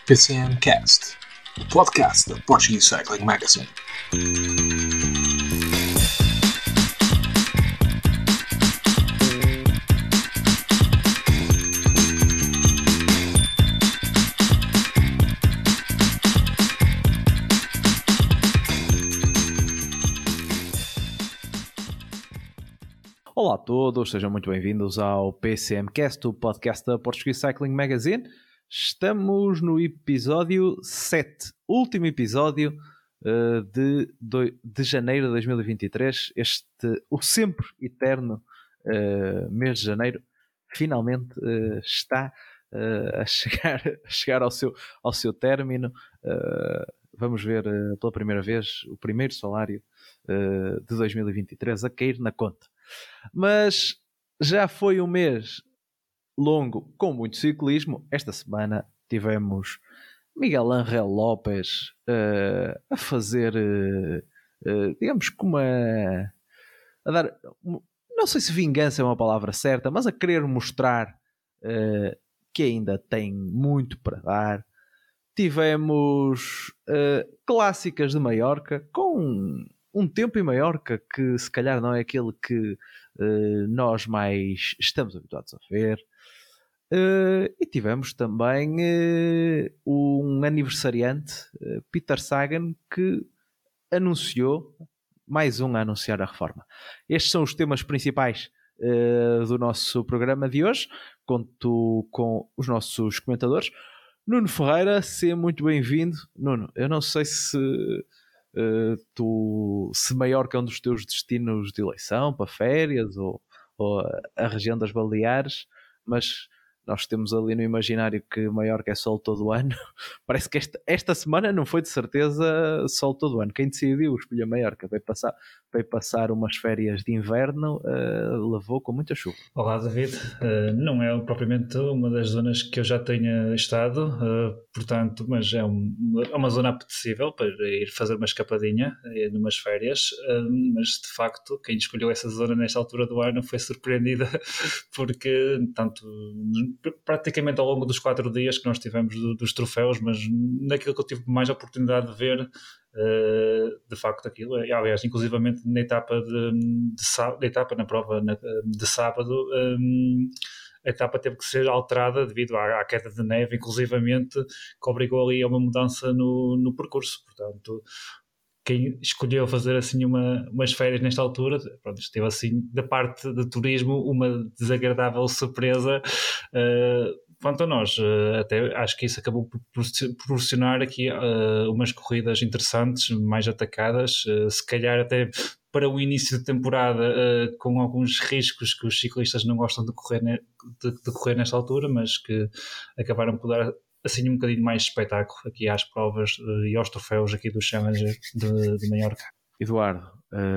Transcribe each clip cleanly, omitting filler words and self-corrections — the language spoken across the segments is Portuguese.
PCM Cast, o podcast da Portuguese Cycling Magazine. Olá a todos, sejam muito bem-vindos ao PCM Cast, o podcast da Portuguese Cycling Magazine. Estamos no episódio 7, último episódio de janeiro de 2023. O sempre eterno mês de janeiro finalmente está a chegar ao seu término. Vamos ver pela primeira vez o primeiro salário de 2023 a cair na conta. Mas já foi um mês longo com muito ciclismo. Esta semana tivemos Miguel Ángel Lopes a fazer, digamos que a dar, não sei se vingança é uma palavra certa, mas a querer mostrar que ainda tem muito para dar. Tivemos clássicas de Maiorca com um tempo em Maiorca que se calhar não é aquele que nós mais estamos habituados a ver. E tivemos também um aniversariante, Peter Sagan, que anunciou, mais um a anunciar a reforma. Estes são os temas principais do nosso programa de hoje. Conto com os nossos comentadores. Nuno Ferreira, seja muito bem-vindo. Nuno, eu não sei se se Maiorca é um dos teus destinos de eleição para férias ou a região das Baleares, mas nós temos ali no imaginário que Maiorca é sol todo o ano. Parece que esta semana não foi de certeza sol todo o ano. Quem decidiu escolher Maiorca veio passar umas férias de inverno, levou com muita chuva. Olá, David. Não é propriamente uma das zonas que eu já tenha estado, portanto, mas é uma zona apetecível para ir fazer uma escapadinha numas férias, mas de facto quem escolheu essa zona nesta altura do ano foi surpreendida porque tanto praticamente ao longo dos 4 dias que nós tivemos dos troféus, mas naquilo que eu tive mais oportunidade de ver, de facto aquilo, aliás, inclusivamente na etapa na prova de sábado, a etapa teve que ser alterada devido à queda de neve, inclusivamente, que obrigou ali a uma mudança no percurso. Portanto, quem escolheu fazer assim umas férias nesta altura, pronto, teve assim, da parte de turismo, uma desagradável surpresa. Quanto a nós, até acho que isso acabou por proporcionar aqui umas corridas interessantes, mais atacadas, se calhar até para o início de temporada, com alguns riscos que os ciclistas não gostam de correr nesta altura, mas que acabaram por dar assim um bocadinho mais de espetáculo aqui às provas e aos troféus aqui do Challenger de Maiorca. Eduardo,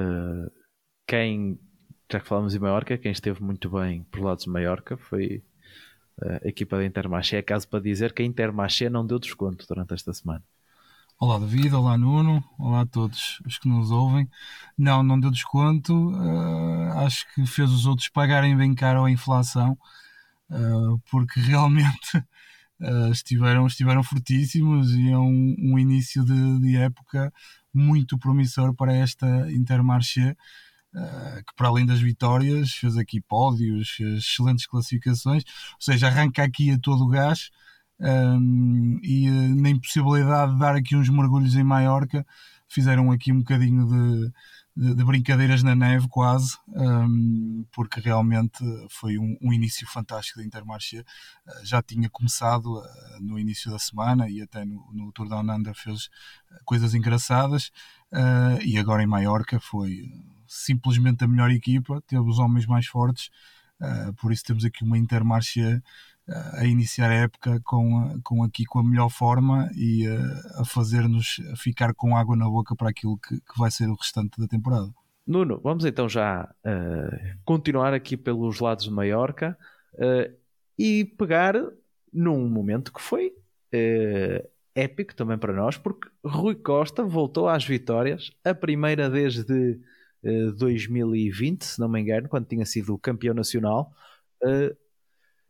já que falamos em Maiorca, quem esteve muito bem por lados de Maiorca foi a equipa da Intermarché. É caso para dizer que a Intermarché não deu desconto durante esta semana. Olá David, olá Nuno, olá a todos os que nos ouvem. Não deu desconto, acho que fez os outros pagarem bem caro a inflação, porque realmente estiveram fortíssimos e é um início de época muito promissor para esta Intermarché, que para além das vitórias fez aqui pódios, fez excelentes classificações, ou seja, arranca aqui a todo o gás. E na impossibilidade de dar aqui uns mergulhos em Maiorca, fizeram aqui um bocadinho de brincadeiras na neve quase, porque realmente foi um início fantástico da Intermarché. Já tinha começado no início da semana e até no Tour Down Under fez coisas engraçadas, e agora em Maiorca foi simplesmente a melhor equipa, teve os homens mais fortes, por isso temos aqui uma Intermarché a iniciar a época com a melhor forma e a fazer-nos ficar com água na boca para aquilo que vai ser o restante da temporada. Nuno, vamos então já continuar aqui pelos lados de Maiorca e pegar num momento que foi épico também para nós, porque Rui Costa voltou às vitórias, a primeira desde 2020, se não me engano, quando tinha sido campeão nacional.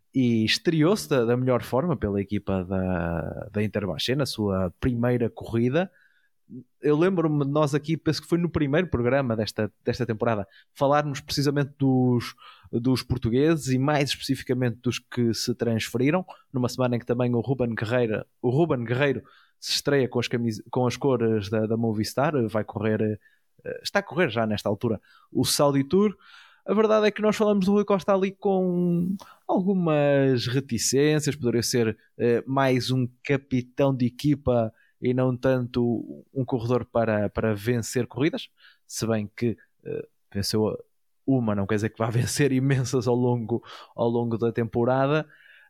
e estreou-se da melhor forma pela equipa da Intermarché na sua primeira corrida. Eu lembro-me de nós aqui, penso que foi no primeiro programa desta temporada, falarmos precisamente dos portugueses e mais especificamente dos que se transferiram, numa semana em que também o Ruben Guerreiro se estreia com as cores da Movistar, está a correr já nesta altura o Saudi Tour. A verdade é que nós falamos do Rui Costa ali com algumas reticências, poderia ser mais um capitão de equipa e não tanto um corredor para vencer corridas, se bem que venceu uma, não quer dizer que vá vencer imensas ao longo da temporada,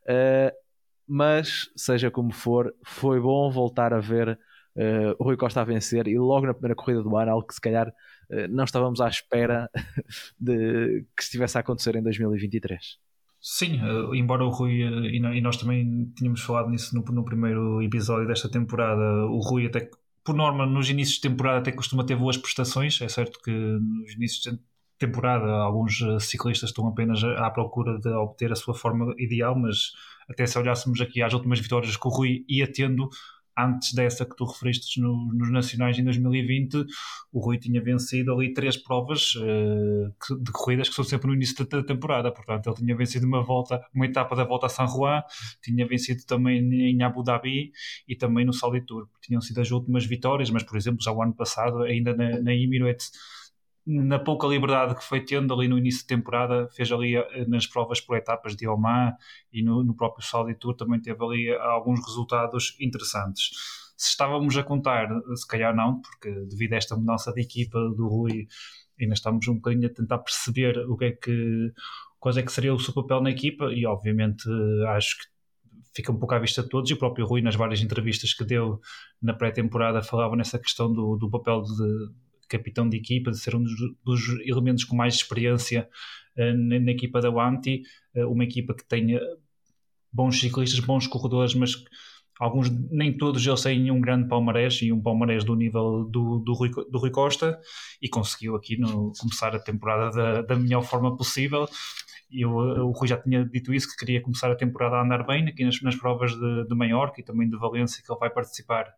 mas seja como for, foi bom voltar a ver o Rui Costa a vencer, e logo na primeira corrida do ano, algo que se calhar não estávamos à espera de que estivesse a acontecer em 2023. Sim, embora o Rui, e nós também tínhamos falado nisso no primeiro episódio desta temporada, o Rui até, por norma, nos inícios de temporada até costuma ter boas prestações. É certo que nos inícios de temporada alguns ciclistas estão apenas à procura de obter a sua forma ideal, mas até se olhássemos aqui às últimas vitórias que o Rui ia tendo, antes dessa que tu referiste nos Nacionais em 2020, o Rui tinha vencido ali 3 provas de corridas que são sempre no início da temporada. Portanto, ele tinha vencido uma etapa da Volta a San Juan, tinha vencido também em Abu Dhabi e também no Saudi Tour. Tinham sido as últimas vitórias, mas, por exemplo, já o ano passado, ainda na Emirates, na pouca liberdade que foi tendo ali no início de temporada, fez ali nas provas por etapas de Oman e no próprio Saudi Tour também teve ali alguns resultados interessantes. Se estávamos a contar, se calhar não, porque devido a esta mudança de equipa do Rui, ainda estamos um bocadinho a tentar perceber qual é que seria o seu papel na equipa, e obviamente acho que fica um pouco à vista de todos, e o próprio Rui, nas várias entrevistas que deu na pré-temporada, falava nessa questão do papel de capitão de equipa, de ser um dos elementos com mais experiência na equipa da Wanty, uma equipa que tenha bons ciclistas, bons corredores, mas alguns, nem todos eles têm um grande palmarés, e um palmarés do nível do Rui Costa, e conseguiu aqui começar a temporada da melhor forma possível. O Rui já tinha dito isso, que queria começar a temporada a andar bem aqui nas provas de Maiorca e também de Valência, que ele vai participar.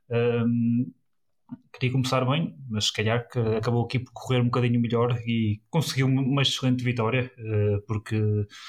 Queria começar bem, mas se calhar que acabou aqui por correr um bocadinho melhor e conseguiu uma excelente vitória, porque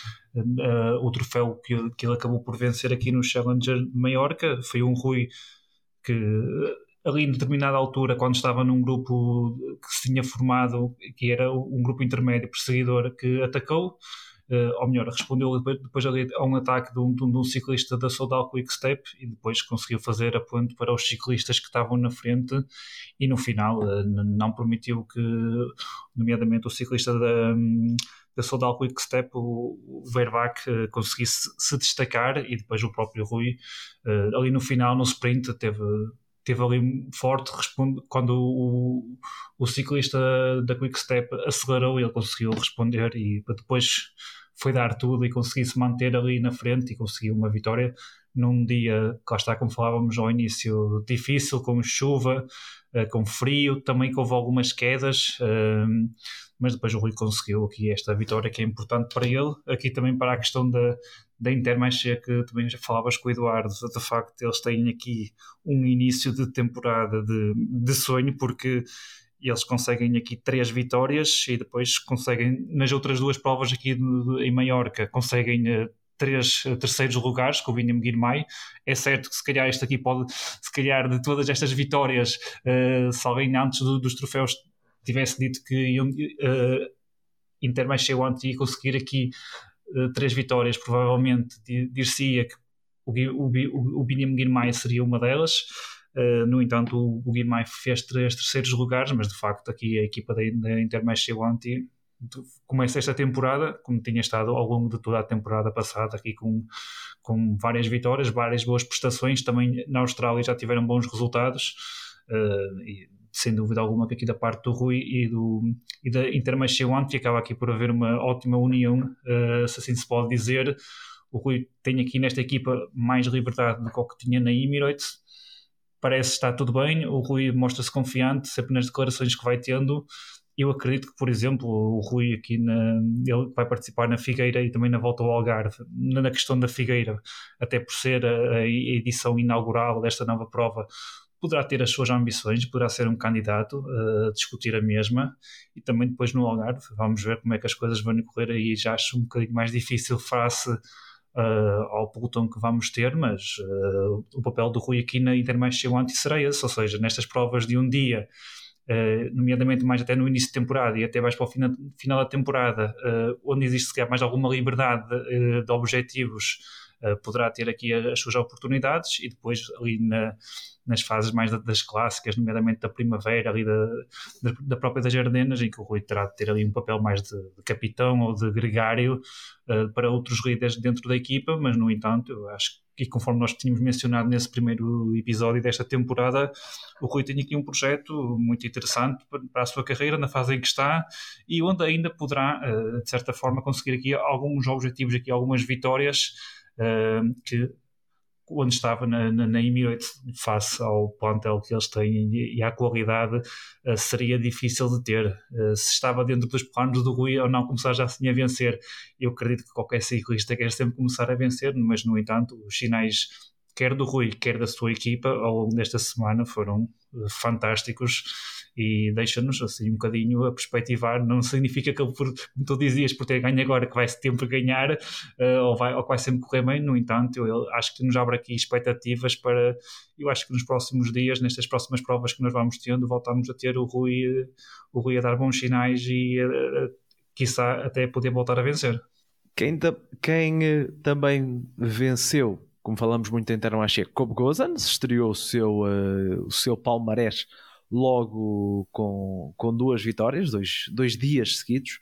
o troféu que ele acabou por vencer aqui no Challenger de Maiorca foi um Rui que ali em determinada altura, quando estava num grupo que se tinha formado, que era um grupo intermédio perseguidor, que atacou, ou melhor, respondeu depois ali a um ataque de um ciclista da Soudal Quick-Step, e depois conseguiu fazer a ponte para os ciclistas que estavam na frente, e no final não permitiu que, nomeadamente o ciclista da Soudal Quick-Step, o Vervac, conseguisse se destacar, e depois o próprio Rui ali no final, no sprint, teve ali forte, quando o ciclista da Quick-Step acelerou, ele conseguiu responder, e depois foi dar tudo e conseguir se manter ali na frente, e conseguiu uma vitória num dia, que lá está, como falávamos ao início, difícil, com chuva, com frio, também que houve algumas quedas, mas depois o Rui conseguiu aqui esta vitória, que é importante para ele. Aqui também para a questão da Intermarché, que também já falavas com o Eduardo, de facto eles têm aqui um início de temporada de sonho, porque eles conseguem aqui 3 vitórias e depois conseguem, nas outras 2 provas aqui em Maiorca, conseguem 3 terceiros lugares com o Vinham Guirmay. É certo que se calhar este aqui pode, se calhar de todas estas vitórias, se alguém antes dos troféus tivesse dito que Intermarché ia conseguir aqui 3 vitórias, provavelmente dir-se-ia que o Vinham Guirmay seria uma delas. No entanto, o Guirmay fez 3 terceiros lugares, mas de facto aqui a equipa da Intermarché começa esta temporada, como tinha estado ao longo de toda a temporada passada, aqui com várias vitórias, várias boas prestações. Também na Austrália já tiveram bons resultados, e sem dúvida alguma que aqui da parte do Rui e da Intermarché acaba aqui por haver uma ótima união, se assim se pode dizer. O Rui tem aqui nesta equipa mais liberdade do que o que tinha na Emirates. Parece estar tudo bem, o Rui mostra-se confiante sempre nas declarações que vai tendo, Eu acredito que, por exemplo, o Rui aqui ele vai participar na Figueira e também na volta ao Algarve. Na questão da Figueira, até por ser a edição inaugural desta nova prova, poderá ter as suas ambições, poderá ser um candidato a discutir a mesma, e também depois no Algarve vamos ver como é que as coisas vão correr aí. Já acho um bocadinho mais difícil face ao pelotão que vamos ter, mas o papel do Rui aqui na Intermarché Wanty será esse, ou seja, nestas provas de um dia, nomeadamente mais até no início de temporada e até mais para o final da temporada, onde existe sequer mais alguma liberdade de objetivos, poderá ter aqui as suas oportunidades, e depois ali nas fases mais das clássicas, nomeadamente da primavera, ali da própria das Ardenas, em que o Rui terá de ter ali um papel mais de capitão ou de gregário para outros líderes dentro da equipa. Mas no entanto, eu acho que, conforme nós tínhamos mencionado nesse primeiro episódio desta temporada, o Rui tem aqui um projeto muito interessante para a sua carreira, na fase em que está, e onde ainda poderá, de certa forma, conseguir aqui alguns objetivos, aqui algumas vitórias, que onde estava na Emirates, face ao plantel que eles têm e à qualidade, seria difícil de ter. Se estava dentro dos planos do Rui ou não começar já assim a vencer, eu acredito que qualquer ciclista quer sempre começar a vencer, mas no entanto os sinais, quer do Rui, quer da sua equipa, ao longo desta semana foram fantásticos, e deixa-nos assim um bocadinho a perspectivar. Não significa que ele, como tu dizias, por ter ganho agora, que vai sempre ganhar, ou que vai sempre correr bem. No entanto, eu acho que nos abre aqui expectativas para, eu acho que nos próximos dias, nestas próximas provas que nós vamos tendo, voltarmos a ter o Rui a dar bons sinais e quiçá até poder voltar a vencer. Quem também venceu, como falamos muito em Intermarché, Kobe Gozan, estreou o seu palmarés logo com 2 vitórias, dois dias seguidos,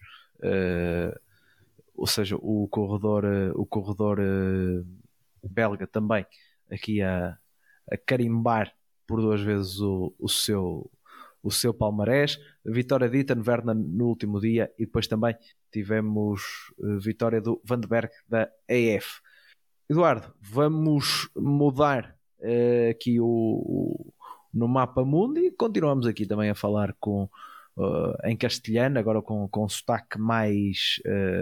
ou seja, o corredor belga também aqui a carimbar por 2 vezes o seu palmarés. A vitória de Ethan Vernon no último dia, e depois também tivemos vitória do Van de Berg da AF. Eduardo, vamos mudar aqui no mapa mundo, e continuamos aqui também a falar em castelhano, agora com um sotaque mais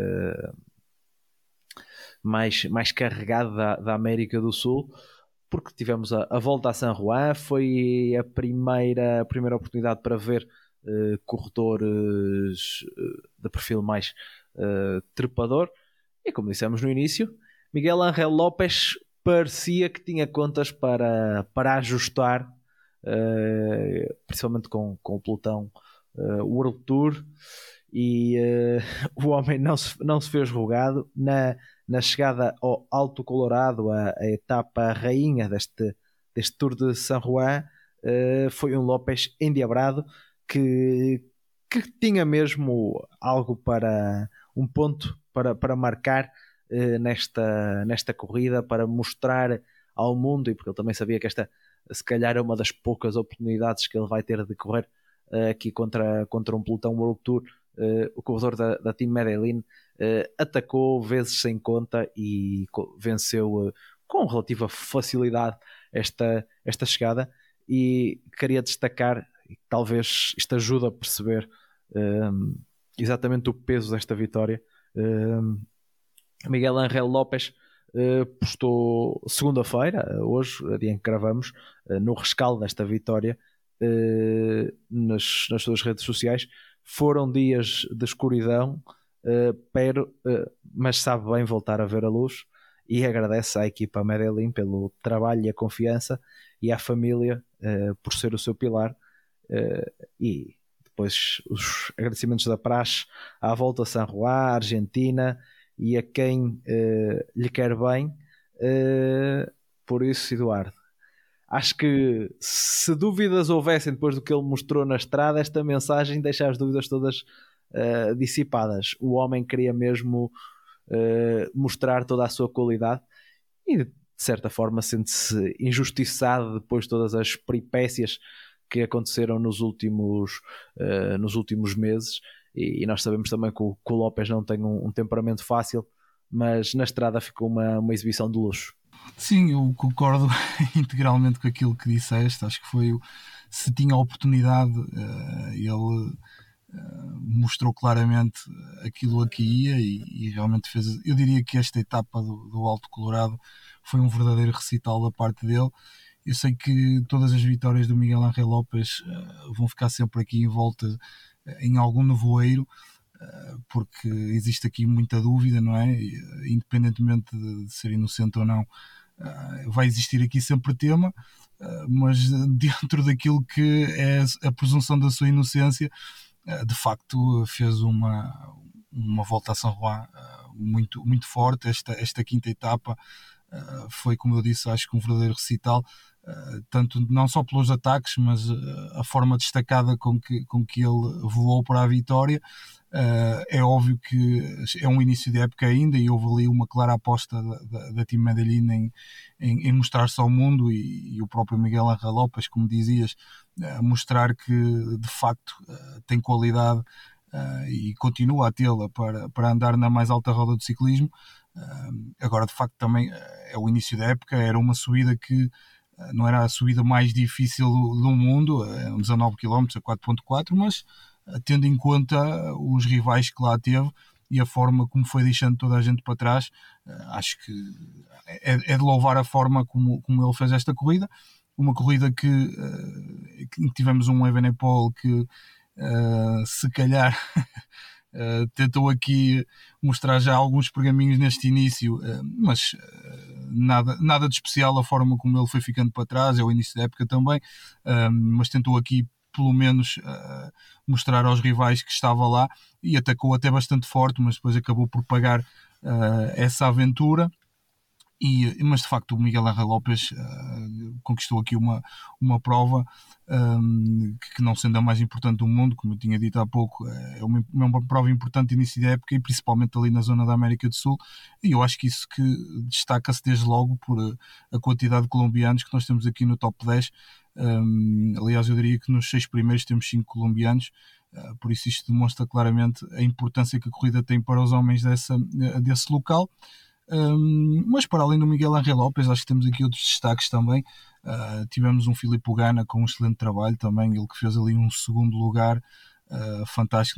carregado da América do Sul, porque tivemos a volta a San Juan. Foi a primeira oportunidade para ver corredores de perfil mais trepador, e como dissemos no início, Miguel Ángel López parecia que tinha contas para ajustar, principalmente com o pelotão World Tour, e o homem não se fez rogado na chegada ao Alto Colorado, a etapa rainha deste Tour de San Juan. Foi um López endiabrado que tinha mesmo algo um ponto para marcar nesta corrida, para mostrar ao mundo, e porque ele também sabia que esta se calhar é uma das poucas oportunidades que ele vai ter de correr aqui contra um pelotão World Tour. O corredor da Team Medellín atacou vezes sem conta e venceu com relativa facilidade esta chegada, e queria destacar, e talvez isto ajude a perceber exatamente o peso desta vitória. Miguel Ángel López postou segunda-feira, hoje, a dia em que gravamos, no rescaldo desta vitória, nas suas redes sociais: foram dias de escuridão, mas sabe bem voltar a ver a luz, e agradece à equipa Medellín pelo trabalho e a confiança, e à família por ser o seu pilar, e depois os agradecimentos da praxe à volta a San Juan, à Argentina e a quem lhe quer bem. Por isso, Eduardo, acho que se dúvidas houvessem depois do que ele mostrou na estrada, esta mensagem deixa as dúvidas todas dissipadas. O homem queria mesmo mostrar toda a sua qualidade, e de certa forma sente-se injustiçado depois de todas as peripécias que aconteceram nos últimos meses, e nós sabemos também que o López não tem um temperamento fácil, mas na estrada ficou uma exibição de luxo. Sim, eu concordo integralmente com aquilo que disseste. Acho que se tinha a oportunidade, ele mostrou claramente aquilo a que ia e realmente fez. Eu diria que esta etapa do Alto Colorado foi um verdadeiro recital da parte dele. Eu sei que todas as vitórias do Miguel Ángel Lopes vão ficar sempre aqui em volta em algum nevoeiro, porque existe aqui muita dúvida, não é? Independentemente de ser inocente ou não, vai existir aqui sempre tema, mas dentro daquilo que é a presunção da sua inocência, de facto fez uma volta a San Juan muito, muito forte. Esta quinta etapa foi, como eu disse, acho que um verdadeiro recital, tanto não só pelos ataques, mas a forma destacada com que ele voou para a vitória. É óbvio que é um início de época ainda e houve ali uma clara aposta da Team Medellín em mostrar-se ao mundo e o próprio Miguel Ángel Lopes, como dizias, mostrar que de facto tem qualidade e continua a tê-la para andar na mais alta roda do ciclismo. Agora de facto também é o início da época, era uma subida que não era a subida mais difícil do mundo, 19 km a 4.4, mas tendo em conta os rivais que lá teve e a forma como foi deixando toda a gente para trás, acho que é de louvar a forma como ele fez esta corrida. Uma corrida que tivemos um Evenepoel que se calhar tentou aqui mostrar já alguns pergaminhos neste início, mas nada de especial a forma como ele foi ficando para trás. É o início da época também, mas tentou aqui pelo menos mostrar aos rivais que estava lá e atacou até bastante forte, mas depois acabou por pagar essa aventura. Mas de facto o Miguel Ángel Lopes conquistou aqui uma prova que, não sendo a mais importante do mundo, como eu tinha dito há pouco, é uma prova importante de início da época e principalmente ali na zona da América do Sul, e eu acho que isso que destaca-se desde logo por a quantidade de colombianos que nós temos aqui no top 10. Aliás, eu diria que nos 6 primeiros temos 5 colombianos, por isso isto demonstra claramente a importância que a corrida tem para os homens desse local. Mas para além do Miguel Ángel Lopes, acho que temos aqui outros destaques também. Tivemos um Filipe Ugana com um excelente trabalho também, ele que fez ali um segundo lugar fantástico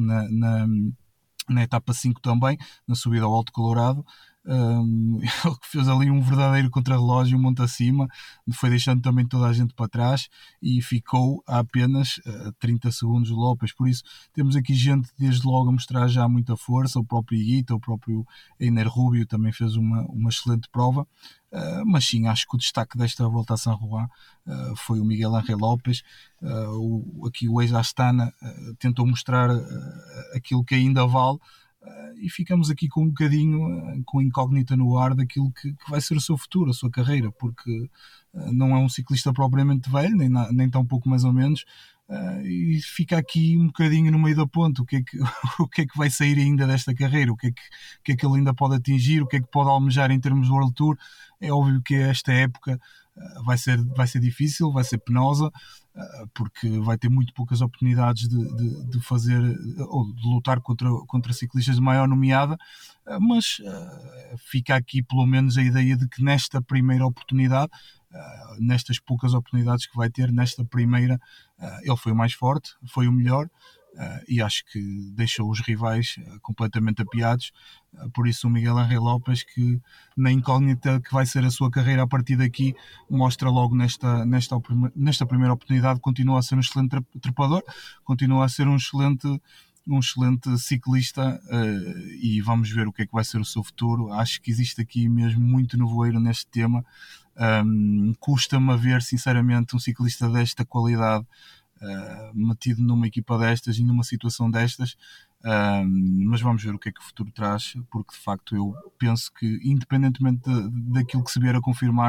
na etapa 5 também, na subida ao Alto Colorado. Ele que fez ali um verdadeiro contrarrelógio monte acima, foi deixando também toda a gente para trás e ficou a apenas 30 segundos do Lopes. Por isso temos aqui gente desde logo a mostrar já muita força, o próprio Higuita, o próprio Einer Rubio também fez uma excelente prova. Mas sim, acho que o destaque desta volta a San Juan foi o Miguel Ángel Lopes. Aqui o ex-Astana tentou mostrar aquilo que ainda vale, e ficamos aqui com um bocadinho com incógnita no ar daquilo que vai ser o seu futuro, a sua carreira, porque não é um ciclista propriamente velho, nem tão pouco mais ou menos, e fica aqui um bocadinho no meio da ponte. O que é que vai sair ainda desta carreira, o que é que ele ainda pode atingir, o que é que pode almejar em termos de World Tour. É óbvio que esta época vai ser difícil, vai ser penosa, porque vai ter muito poucas oportunidades de fazer ou de lutar contra ciclistas de maior nomeada, mas fica aqui pelo menos a ideia de que nesta primeira oportunidade, nestas poucas oportunidades que vai ter, nesta primeira, ele foi o mais forte, foi o melhor, e acho que deixou os rivais completamente apiados. Por isso o Miguel Ángel Lopes, que na incógnita que vai ser a sua carreira a partir daqui, mostra logo nesta primeira oportunidade, continua a ser um excelente trepador, continua a ser um excelente ciclista, e vamos ver o que é que vai ser o seu futuro. Acho que existe aqui mesmo muito nevoeiro neste tema. Custa-me a ver sinceramente um ciclista desta qualidade metido numa equipa destas e numa situação destas, mas vamos ver o que é que o futuro traz, porque de facto eu penso que, independentemente daquilo que se vier a confirmar,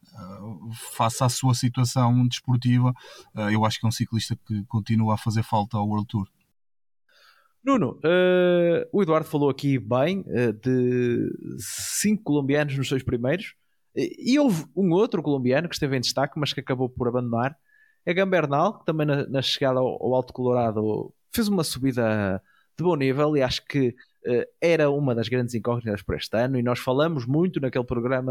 face à sua situação desportiva, eu acho que é um ciclista que continua a fazer falta ao World Tour. Nuno, o Eduardo falou aqui bem de 5 colombianos nos 6 primeiros, e houve um outro colombiano que esteve em destaque, mas que acabou por abandonar. É Gambernal, que também na chegada ao Alto Colorado fez uma subida de bom nível, e acho que era uma das grandes incógnitas para este ano, e nós falamos muito naquele programa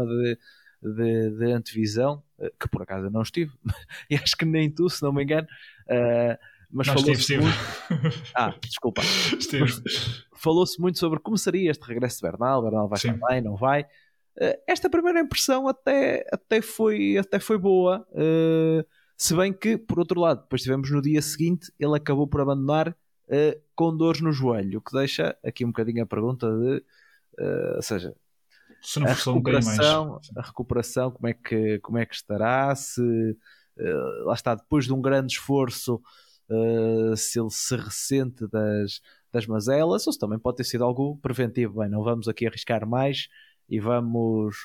de antevisão, que por acaso eu não estive, e acho que nem tu, se não me engano, mas Não, falou-se Steve. muito... desculpa. Steve. Falou-se muito sobre como seria este regresso de Bernal. Bernal vai Sim. estar bem, não vai? Esta primeira impressão até foi boa, se bem que, por outro lado, depois tivemos no dia seguinte, ele acabou por abandonar com dores no joelho, o que deixa aqui um bocadinho a pergunta de, ou seja, Se não fosse um bocadinho mais. a recuperação, como é que estará, se lá está, depois de um grande esforço, se ele se ressente das mazelas, ou se também pode ter sido algo preventivo. Bem, não vamos aqui arriscar mais e vamos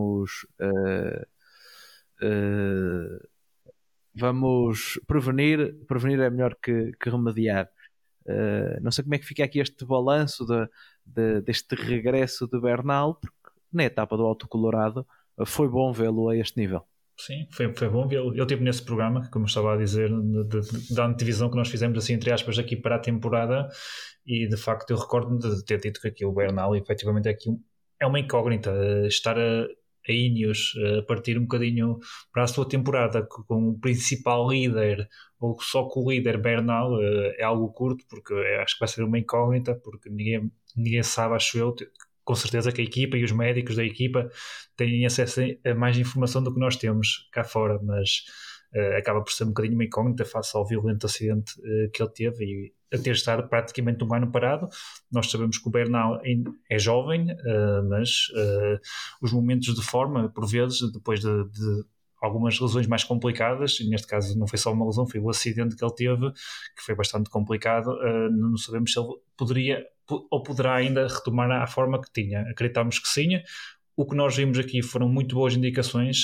prevenir é melhor que remediar. Não sei como é que fica aqui este balanço deste regresso de Bernal, porque na etapa do Alto Colorado foi bom vê-lo a este nível. Sim, foi bom vê-lo. Eu estive nesse programa, como eu estava a dizer, da antevisão que nós fizemos, assim, entre aspas, aqui para a temporada, e de facto eu recordo-me de ter dito que aqui o Bernal efetivamente é uma incógnita. Estar a Ineos a partir um bocadinho para a sua temporada com o principal líder, ou só com o líder Bernal, é algo curto, porque acho que vai ser uma incógnita, porque ninguém sabe, acho eu, com certeza que a equipa e os médicos da equipa têm acesso a mais informação do que nós temos cá fora, mas acaba por ser um bocadinho uma incógnita face ao violento acidente que ele teve e a ter estado praticamente um ano parado. Nós sabemos que o Bernal é jovem, mas os momentos de forma, por vezes, depois de algumas lesões mais complicadas, e neste caso não foi só uma lesão, foi o acidente que ele teve, que foi bastante complicado, não sabemos se ele poderia ou poderá ainda retomar à forma que tinha. Acreditamos que sim. O que nós vimos aqui foram muito boas indicações.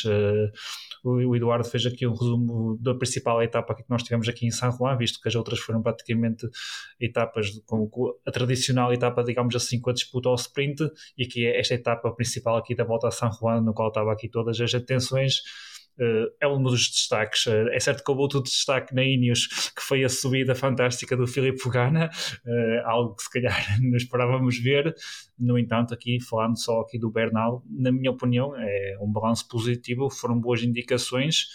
O Eduardo fez aqui um resumo da principal etapa que nós tivemos aqui em San Juan, visto que as outras foram praticamente etapas com a tradicional etapa, digamos assim, com a disputa ao sprint, e que esta etapa principal aqui da volta a San Juan, no qual estava aqui todas as atenções. É um dos destaques. É certo que houve outro destaque na Ineos, que foi a subida fantástica do Filip Fogana, algo que se calhar não esperávamos ver. No entanto, aqui falando só aqui do Bernal, na minha opinião é um balanço positivo, foram boas indicações.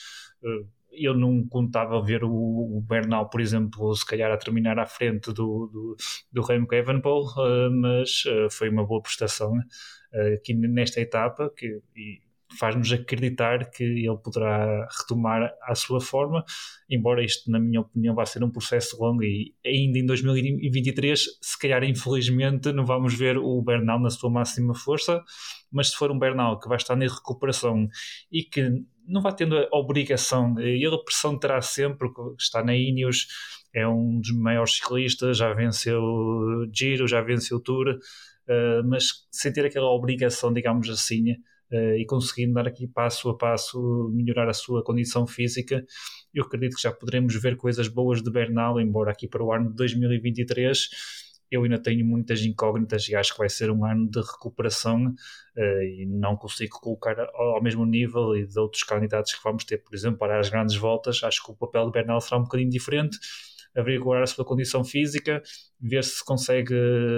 Eu não contava ver o Bernal, por exemplo, se calhar a terminar à frente do Remco Evenepoel, mas foi uma boa prestação aqui nesta etapa, e faz-nos acreditar que ele poderá retomar à sua forma, embora isto, na minha opinião, vai ser um processo longo, e ainda em 2023, se calhar infelizmente não vamos ver o Bernal na sua máxima força, mas se for um Bernal que vai estar em recuperação e que não vai tendo a obrigação, ele a pressão terá sempre, porque está na Ineos, é um dos maiores ciclistas, já venceu Giro, já venceu Tour, mas sem ter aquela obrigação, digamos assim, e conseguindo dar aqui passo a passo, melhorar a sua condição física, eu acredito que já poderemos ver coisas boas de Bernal, embora aqui para o ano de 2023 eu ainda tenho muitas incógnitas e acho que vai ser um ano de recuperação, e não consigo colocar ao mesmo nível e de outros candidatos que vamos ter, por exemplo, para as grandes voltas. Acho que o papel de Bernal será um bocadinho diferente, averiguar a sua condição física, ver se consegue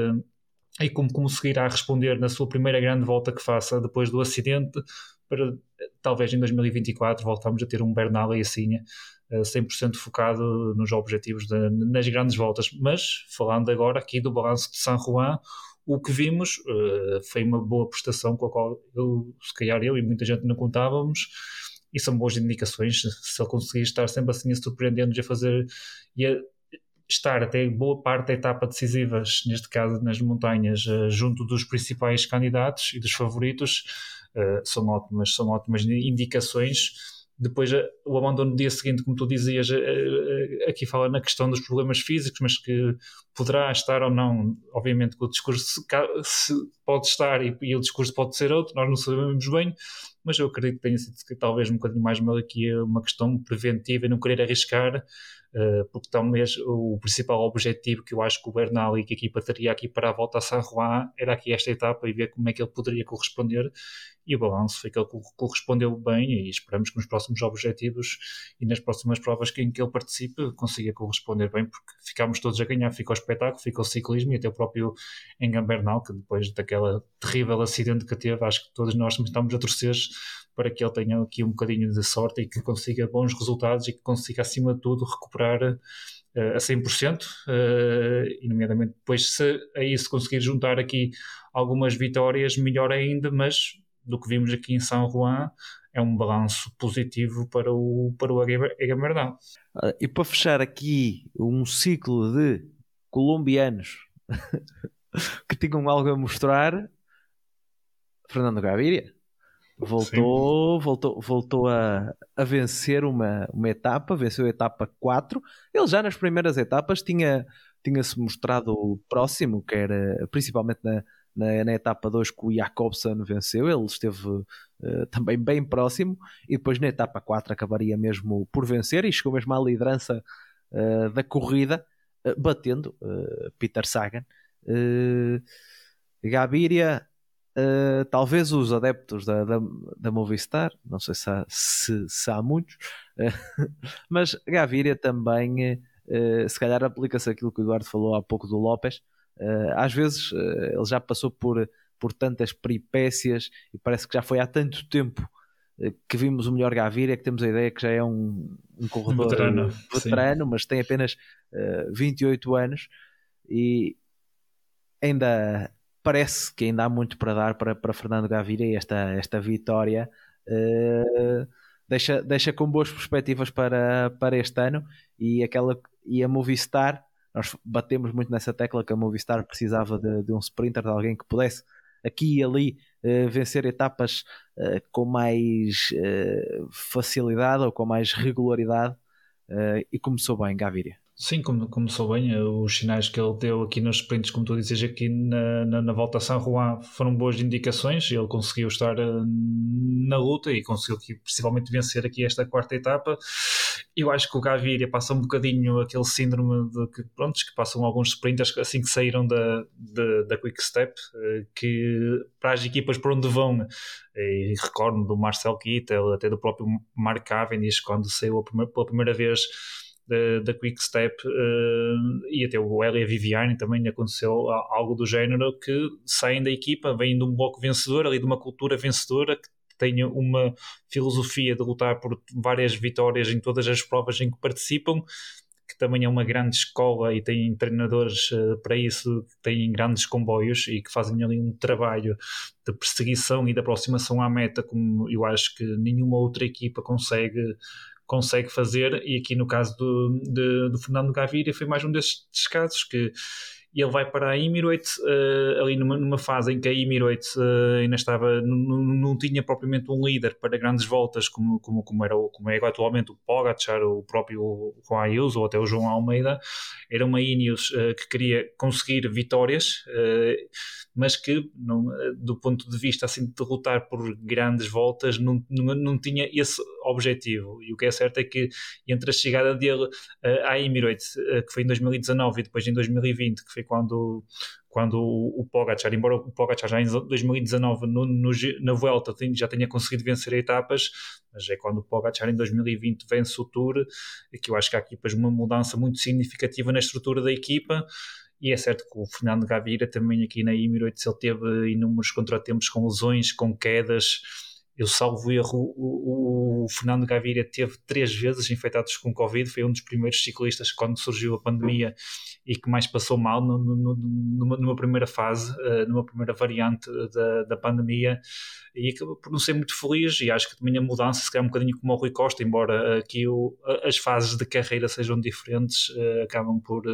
e como conseguirá responder na sua primeira grande volta que faça depois do acidente, para talvez em 2024 voltamos a ter um Bernal aí assim 100% focado nos objetivos nas grandes voltas. Mas falando agora aqui do balanço de San Juan, o que vimos foi uma boa prestação com a qual se calhar eu e muita gente não contávamos, e são boas indicações. Se ele conseguir estar sempre assim a surpreender-nos, a fazer e a estar até boa parte da etapa decisiva, neste caso nas montanhas, junto dos principais candidatos e dos favoritos, são ótimas indicações. Depois o abandono no dia seguinte, como tu dizias, aqui fala na questão dos problemas físicos, mas que poderá estar ou não, obviamente que o discurso pode estar e o discurso pode ser outro, nós não sabemos bem, mas eu acredito que tenha sido talvez um bocadinho mais uma questão preventiva e não querer arriscar, porque talvez o principal objetivo que eu acho que o Bernal e que a equipa teria aqui para a volta a San Juan era aqui esta etapa e ver como é que ele poderia corresponder, e o balanço foi que ele correspondeu bem, e esperamos que nos próximos objetivos e nas próximas provas em que ele participe consiga corresponder bem, porque ficámos todos a ganhar, fica o espetáculo, fica o ciclismo, e até o próprio Egan Bernal, que depois daquela terrível acidente que teve, acho que todos nós estamos a torcer para que ele tenha aqui um bocadinho de sorte e que consiga bons resultados e que consiga, acima de tudo, recuperar a 100%, e nomeadamente depois se conseguir juntar aqui algumas vitórias, melhor ainda, mas do que vimos aqui em São Juan é um balanço positivo para o Egan-Bernal. E para fechar aqui um ciclo de colombianos que tinham algo a mostrar, Fernando Gaviria voltou a vencer uma etapa, venceu a etapa 4. Ele já nas primeiras etapas tinha-se mostrado próximo, que era principalmente na etapa 2 que o Jakobsen venceu. Ele esteve também bem próximo, e depois na etapa 4 acabaria mesmo por vencer e chegou mesmo à liderança da corrida, batendo Peter Sagan. Gaviria, talvez os adeptos da Movistar, não sei se há muitos, mas Gaviria também, se calhar aplica-se aquilo que o Eduardo falou há pouco do Lopes. Às vezes ele já passou por tantas peripécias e parece que já foi há tanto tempo que vimos o melhor Gaviria, que temos a ideia que já é um corredor veterano, mas tem apenas 28 anos e ainda parece que ainda há muito para dar para Fernando Gaviria, e esta vitória deixa com boas perspectivas para este ano. E a Movistar, nós batemos muito nessa tecla que a Movistar precisava de um sprinter, de alguém que pudesse aqui e ali vencer etapas com mais facilidade ou com mais regularidade, e começou bem Gaviria. Sim, começou bem. Os sinais que ele deu aqui nos sprints, como tu dizes, aqui na volta a São Juan, foram boas indicações. Ele conseguiu estar na luta e conseguiu aqui, principalmente vencer aqui esta quarta etapa. Eu acho que o Gaviria passa um bocadinho aquele síndrome que passam alguns sprinters assim que saíram da Quick Step, que para as equipas por onde vão, e recordo do Marcel Kittel, até do próprio Mark Cavendish, quando saiu pela primeira vez da Quick Step, e até o Elia Viviani também aconteceu algo do género, que saem da equipa, vêm de um bloco vencedor, ali de uma cultura vencedora, que tenha uma filosofia de lutar por várias vitórias em todas as provas em que participam, que também é uma grande escola e tem treinadores para isso, que têm grandes comboios e que fazem ali um trabalho de perseguição e de aproximação à meta como eu acho que nenhuma outra equipa consegue fazer. E aqui no caso do Fernando Gaviria foi mais um destes casos, que ele vai para a Emirates ali numa fase em que a Emirates ainda estava, não tinha propriamente um líder para grandes voltas como é atualmente o Pogacar, o próprio Juan Ayuso ou até o João Almeida. Era uma Ineos que queria conseguir vitórias, mas que do ponto de vista assim, de lutar por grandes voltas não tinha esse objetivo. E o que é certo é que entre a chegada dele à Emirates, que foi em 2019, e depois em 2020, que foi quando o Pogacar, embora o Pogacar já em 2019 na Vuelta já tenha conseguido vencer etapas, mas é quando o Pogacar em 2020 vence o Tour, que eu acho que há aqui depois uma mudança muito significativa na estrutura da equipa. E é certo que o Fernando Gaviria também aqui na Emirates ele teve inúmeros contratempos com lesões, com quedas. Eu salvo erro, o Fernando Gaviria teve 3 vezes infectados com Covid, foi um dos primeiros ciclistas quando surgiu a pandemia e que mais passou mal numa primeira fase, numa primeira variante da pandemia, e acabou por não ser muito feliz. E acho que também a mudança, se calhar um bocadinho como o Rui Costa, embora aqui as fases de carreira sejam diferentes, acaba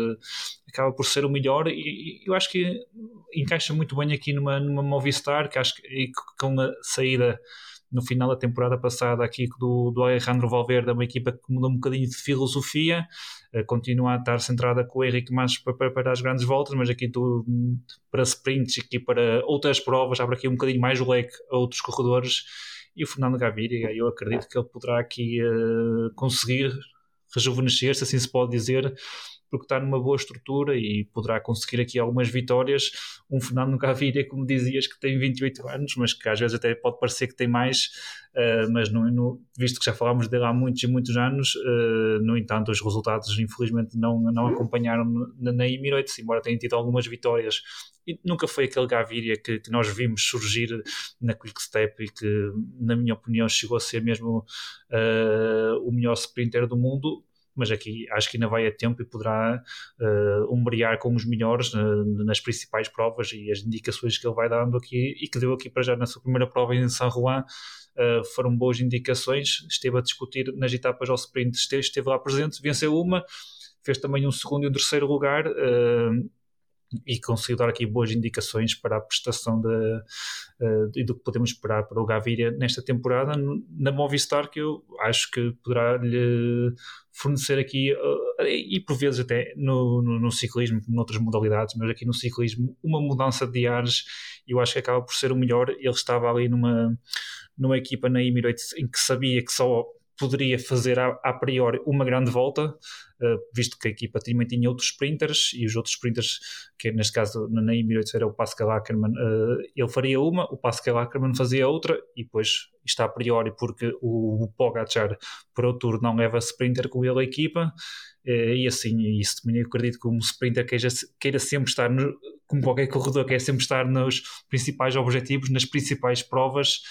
por ser o melhor, e eu acho que encaixa muito bem aqui numa Movistar, que acho que com a saída no final da temporada passada aqui do Alejandro Valverde, é uma equipa que muda um bocadinho de filosofia, continua a estar centrada com o Henrique Mas para as grandes voltas, mas aqui para sprints e aqui para outras provas abre aqui um bocadinho mais o leque a outros corredores. E o Fernando Gaviria, eu acredito que ele poderá aqui conseguir rejuvenescer, se assim se pode dizer, porque está numa boa estrutura e poderá conseguir aqui algumas vitórias. Um Fernando Gaviria, como dizias, que tem 28 anos, mas que às vezes até pode parecer que tem mais, mas visto que já falámos dele há muitos e muitos anos, no entanto os resultados infelizmente não acompanharam na Emirates, embora tenha tido algumas vitórias, e nunca foi aquele Gaviria que nós vimos surgir na Quick Step e que, na minha opinião, chegou a ser mesmo o melhor sprinter do mundo. mas aqui acho que ainda vai a tempo e poderá umbrear com os melhores nas principais provas, e as indicações que ele vai dando aqui e que deu aqui para já na sua primeira prova em San Juan foram boas indicações. Esteve a discutir nas etapas ao sprint, esteve lá presente, venceu uma, fez também um segundo e um terceiro lugar, e conseguiu dar aqui boas indicações para a prestação e do que podemos esperar para o Gaviria nesta temporada na Movistar, que eu acho que poderá lhe fornecer aqui, e por vezes até no ciclismo, noutras modalidades, mas aqui no ciclismo, uma mudança de ares. Eu acho que acaba por ser o melhor. Ele estava ali numa equipa na Emirates em que sabia que só poderia fazer a priori uma grande volta, visto que a equipa também tinha outros sprinters, e os outros sprinters, que neste caso na Emirates era o Pascal Ackermann, ele faria uma, o Pascal Ackermann fazia outra, e depois está a priori porque o Pogačar para o Tour não leva sprinter com ele a equipa, e assim, isso também eu acredito que um sprinter queira sempre estar, como qualquer corredor, quer sempre estar nos principais objetivos, nas principais provas,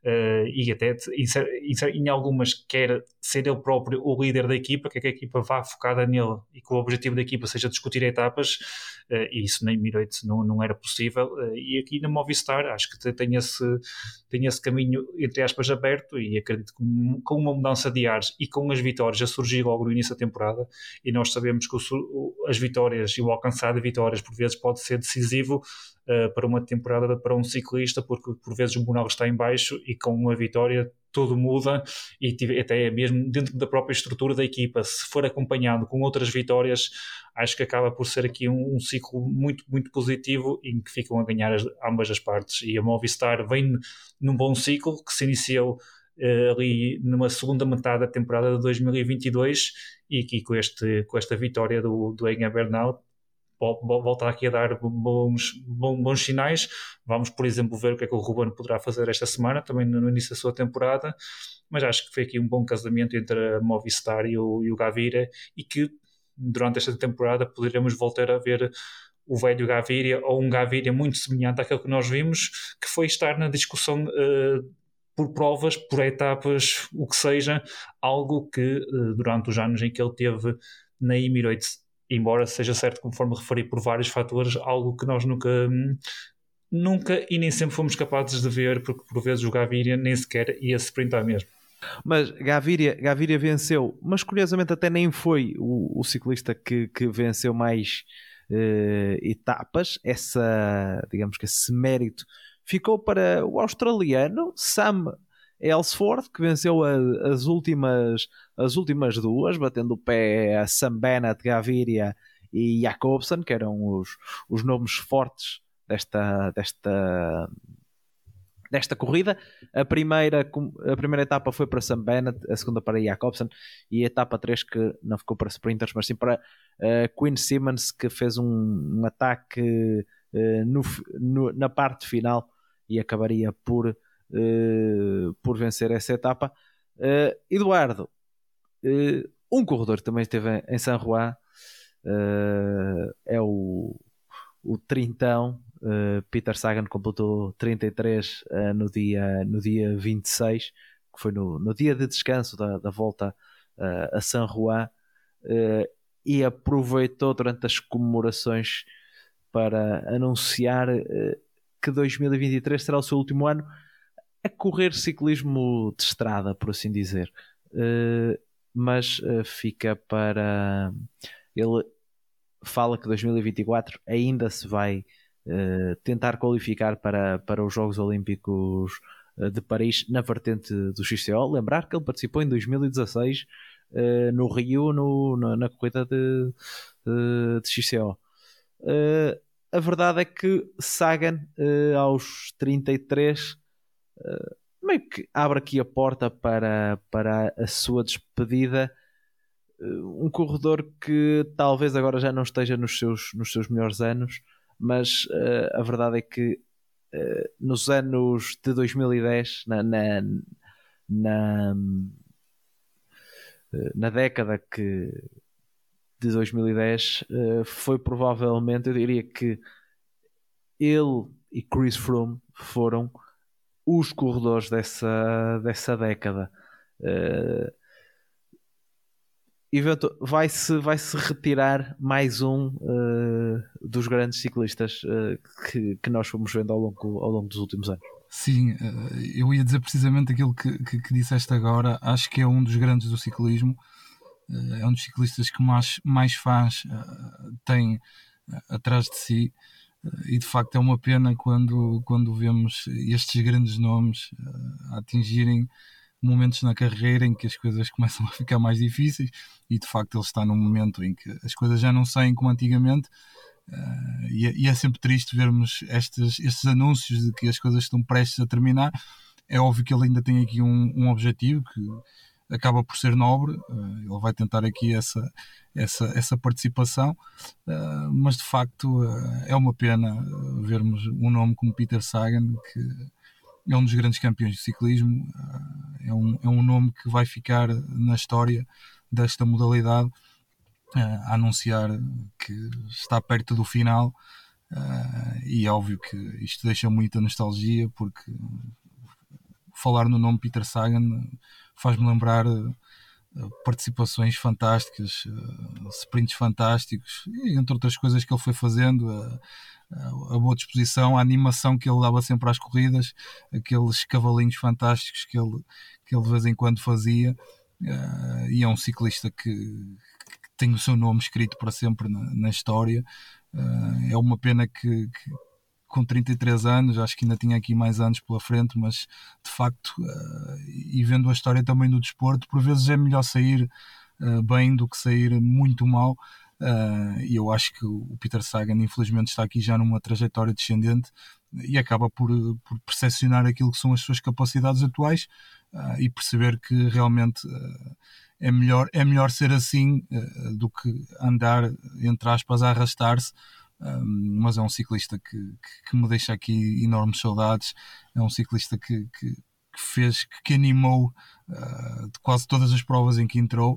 e até em algumas quer ser ele próprio o líder da equipa, que a equipa vá focada nele e que o objetivo da equipa seja discutir etapas, e isso na Emirates não era possível, e aqui na Movistar acho que tem esse caminho, entre aspas, aberto, e acredito que com uma mudança de ares e com as vitórias a surgir logo no início da temporada, e nós sabemos que as vitórias e o alcançar de vitórias por vezes pode ser decisivo para uma temporada, para um ciclista, porque por vezes o moral está em baixo e com uma vitória tudo muda, e até mesmo dentro da própria estrutura da equipa, se for acompanhado com outras vitórias, acho que acaba por ser aqui um ciclo muito, muito positivo, em que ficam a ganhar ambas as partes, e a Movistar vem num bom ciclo que se iniciou ali numa segunda metade da temporada de 2022, e aqui com esta vitória do Egan Bernal volta aqui a dar bons sinais. Vamos, por exemplo, ver o que é que o Ruben poderá fazer esta semana, também no início da sua temporada, mas acho que foi aqui um bom casamento entre a Movistar e o Gaviria, e que durante esta temporada poderemos voltar a ver o velho Gaviria, ou um Gaviria muito semelhante àquele que nós vimos, que foi estar na discussão por provas, por etapas, o que seja, algo que durante os anos em que ele teve na Emirates, embora seja certo, conforme referi, por vários fatores, algo que nós nunca e nem sempre fomos capazes de ver, porque por vezes o Gaviria nem sequer ia sprintar mesmo. Mas Gaviria venceu, mas curiosamente até nem foi o ciclista que venceu mais etapas. Digamos que esse mérito ficou para o australiano Sam Aylesford, que venceu as últimas duas, batendo o pé a Sam Bennett, Gaviria e Jakobsen, que eram os nomes fortes desta corrida. A primeira etapa foi para Sam Bennett, a segunda para Jakobsen, e a etapa 3 que não ficou para sprinters, mas sim para Quinn Simmons, que fez um ataque na parte final e acabaria por vencer essa etapa. Eduardo, um corredor que também esteve em San Juan, é o trintão, Peter Sagan, completou 33 no dia 26, que foi no dia de descanso da volta a San Juan, e aproveitou durante as comemorações para anunciar que 2023 será o seu último ano a correr ciclismo de estrada, por assim dizer, mas fica para... Ele fala que 2024 ainda se vai tentar qualificar para os Jogos Olímpicos de Paris na vertente do XCO. Lembrar que ele participou em 2016 no Rio, na corrida de XCO. A verdade é que Sagan, aos 33, meio que abre aqui a porta para a sua despedida. Um corredor que talvez agora já não esteja nos seus melhores anos, mas a verdade é que nos anos de 2010, na década de 2010, foi provavelmente, eu diria que ele e Chris Froome foram os corredores dessa década. vai-se retirar mais um dos grandes ciclistas que nós fomos vendo ao longo dos últimos anos. Sim, eu ia dizer precisamente aquilo que disseste agora. Acho que é um dos grandes do ciclismo, é um dos ciclistas que mais fãs tem atrás de si, e de facto é uma pena quando vemos estes grandes nomes a atingirem momentos na carreira em que as coisas começam a ficar mais difíceis, e de facto ele está num momento em que as coisas já não saem como antigamente. E é sempre triste vermos estes anúncios de que as coisas estão prestes a terminar. É óbvio que ele ainda tem aqui um objetivo que acaba por ser nobre. Ele vai tentar aqui essa participação, mas de facto é uma pena vermos um nome como Peter Sagan, que é um dos grandes campeões de ciclismo. É um nome que vai ficar na história desta modalidade, a anunciar que está perto do final, e é óbvio que isto deixa muita nostalgia, porque falar no nome Peter Sagan faz-me lembrar participações fantásticas, sprints fantásticos, e entre outras coisas que ele foi fazendo, a boa disposição, a animação que ele dava sempre às corridas, aqueles cavalinhos fantásticos que ele de vez em quando fazia. E é um ciclista que tem o seu nome escrito para sempre na história. É uma pena que com 33 anos, acho que ainda tinha aqui mais anos pela frente, mas de facto, e vendo a história também do desporto, por vezes é melhor sair bem do que sair muito mal. E eu acho que o Peter Sagan infelizmente está aqui já numa trajetória descendente, e acaba por percepcionar aquilo que são as suas capacidades atuais, e perceber que realmente é melhor ser assim do que andar, entre aspas, a arrastar-se. Mas é um ciclista que me deixa aqui enormes saudades. É um ciclista que que animou de quase todas as provas em que entrou.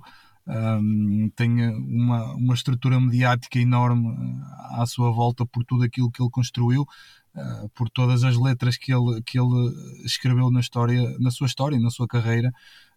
Tem uma estrutura mediática enorme à sua volta, por tudo aquilo que ele construiu, por todas as letras que ele escreveu na sua história, na sua carreira.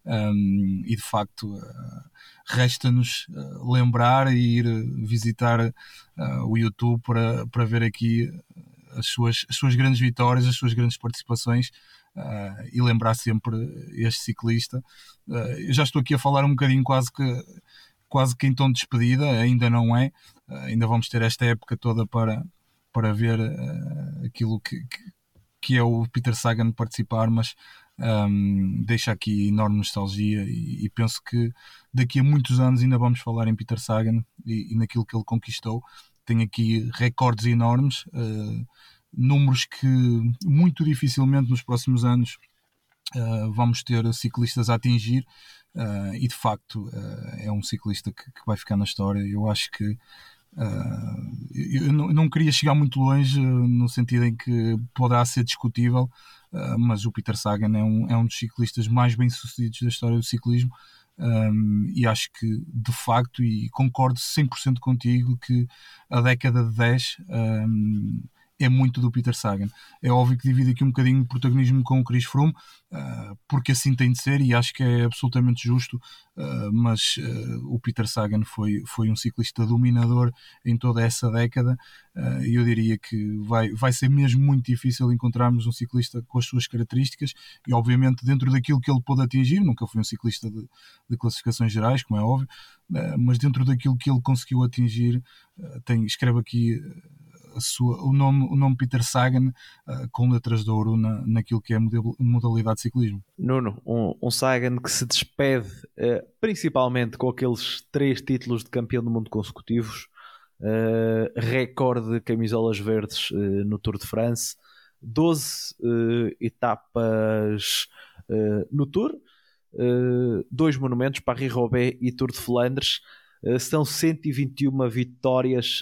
E de facto resta-nos lembrar e ir visitar o YouTube para ver aqui as suas grandes vitórias, as suas grandes participações, e lembrar sempre este ciclista. Eu já estou aqui a falar um bocadinho quase que em tom de despedida, ainda não é. Ainda vamos ter esta época toda para ver aquilo que é o Peter Sagan participar, mas deixa aqui enorme nostalgia, e penso que daqui a muitos anos ainda vamos falar em Peter Sagan e naquilo que ele conquistou. Tem aqui recordes enormes, números que muito dificilmente nos próximos anos vamos ter ciclistas a atingir, e de facto é um ciclista que vai ficar na história. Eu acho que eu não queria chegar muito longe, no sentido em que poderá ser discutível, mas o Peter Sagan é um dos ciclistas mais bem sucedidos da história do ciclismo. E acho que de facto, e concordo 100% contigo, que a década de 10 é muito do Peter Sagan. É óbvio que divide aqui um bocadinho de protagonismo com o Chris Froome, porque assim tem de ser, e acho que é absolutamente justo. Mas o Peter Sagan foi um ciclista dominador em toda essa década, e eu diria que vai ser mesmo muito difícil encontrarmos um ciclista com as suas características, e obviamente dentro daquilo que ele pôde atingir. Nunca foi um ciclista de classificações gerais, como é óbvio, mas dentro daquilo que ele conseguiu atingir, escreve aqui o nome Peter Sagan com letras de ouro naquilo que é modalidade de ciclismo. Nuno, um Sagan que se despede principalmente com aqueles 3 títulos de campeão do mundo consecutivos, recorde de camisolas verdes no Tour de France, 12 etapas no Tour, 2 monumentos, Paris-Roubaix e Tour de Flandres. São 121 vitórias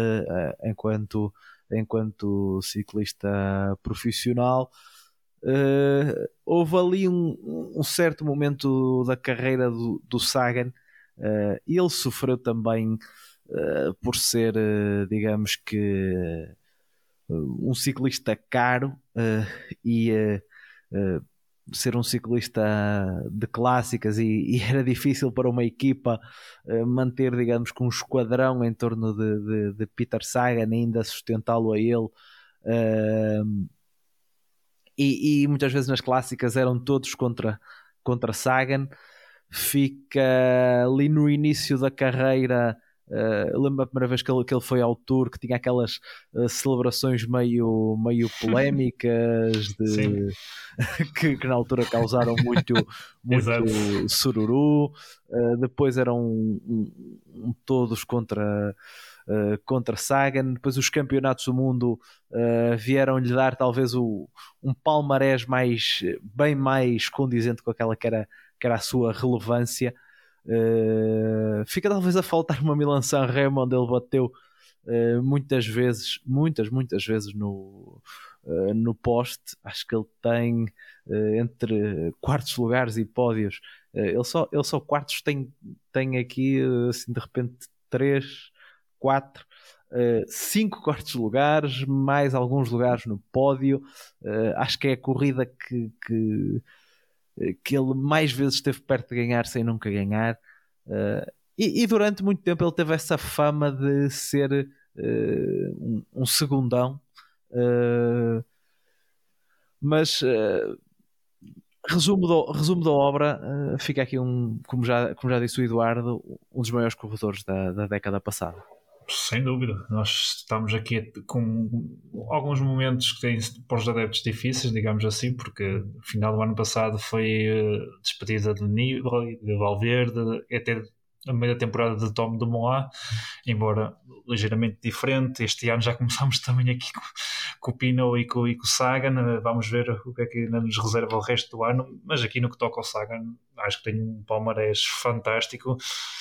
enquanto ciclista profissional. Houve ali um certo momento da carreira do Sagan, e ele sofreu também por ser, digamos que, um ciclista caro, e ser um ciclista de clássicas e era difícil para uma equipa manter, digamos, com um esquadrão em torno de Peter Sagan, ainda sustentá-lo a ele, e muitas vezes nas clássicas eram todos contra Sagan. Fica ali no início da carreira. Lembro a primeira vez que ele foi ao Tour, que tinha aquelas celebrações meio polémicas que na altura causaram muito sururu. Depois eram todos contra Sagan. Depois os campeonatos do mundo vieram-lhe dar talvez um palmarés bem mais condizente com aquela que era a sua relevância. Fica talvez a faltar uma Milan-San Remo, onde ele bateu muitas vezes no poste. Acho que ele tem entre quartos lugares e pódios, ele só quartos tem aqui assim de repente 3, 4, 5 quartos lugares, mais alguns lugares no pódio. Acho que é a corrida que ele mais vezes esteve perto de ganhar sem nunca ganhar, e durante muito tempo ele teve essa fama de ser um segundão, mas resumo da obra, fica aqui como já disse o Eduardo, um dos maiores corredores da década passada. Sem dúvida, nós estamos aqui com alguns momentos que têm para os adeptos difíceis, digamos assim, porque no final do ano passado foi despedida de Nibali, de Valverde, até a meia temporada de Tom Dumoulin, embora ligeiramente diferente. Este ano já começamos também aqui com o Pinot e com o Sagan. Vamos ver o que é que ainda nos reserva o resto do ano, mas aqui no que toca ao Sagan acho que tem um palmarés fantástico.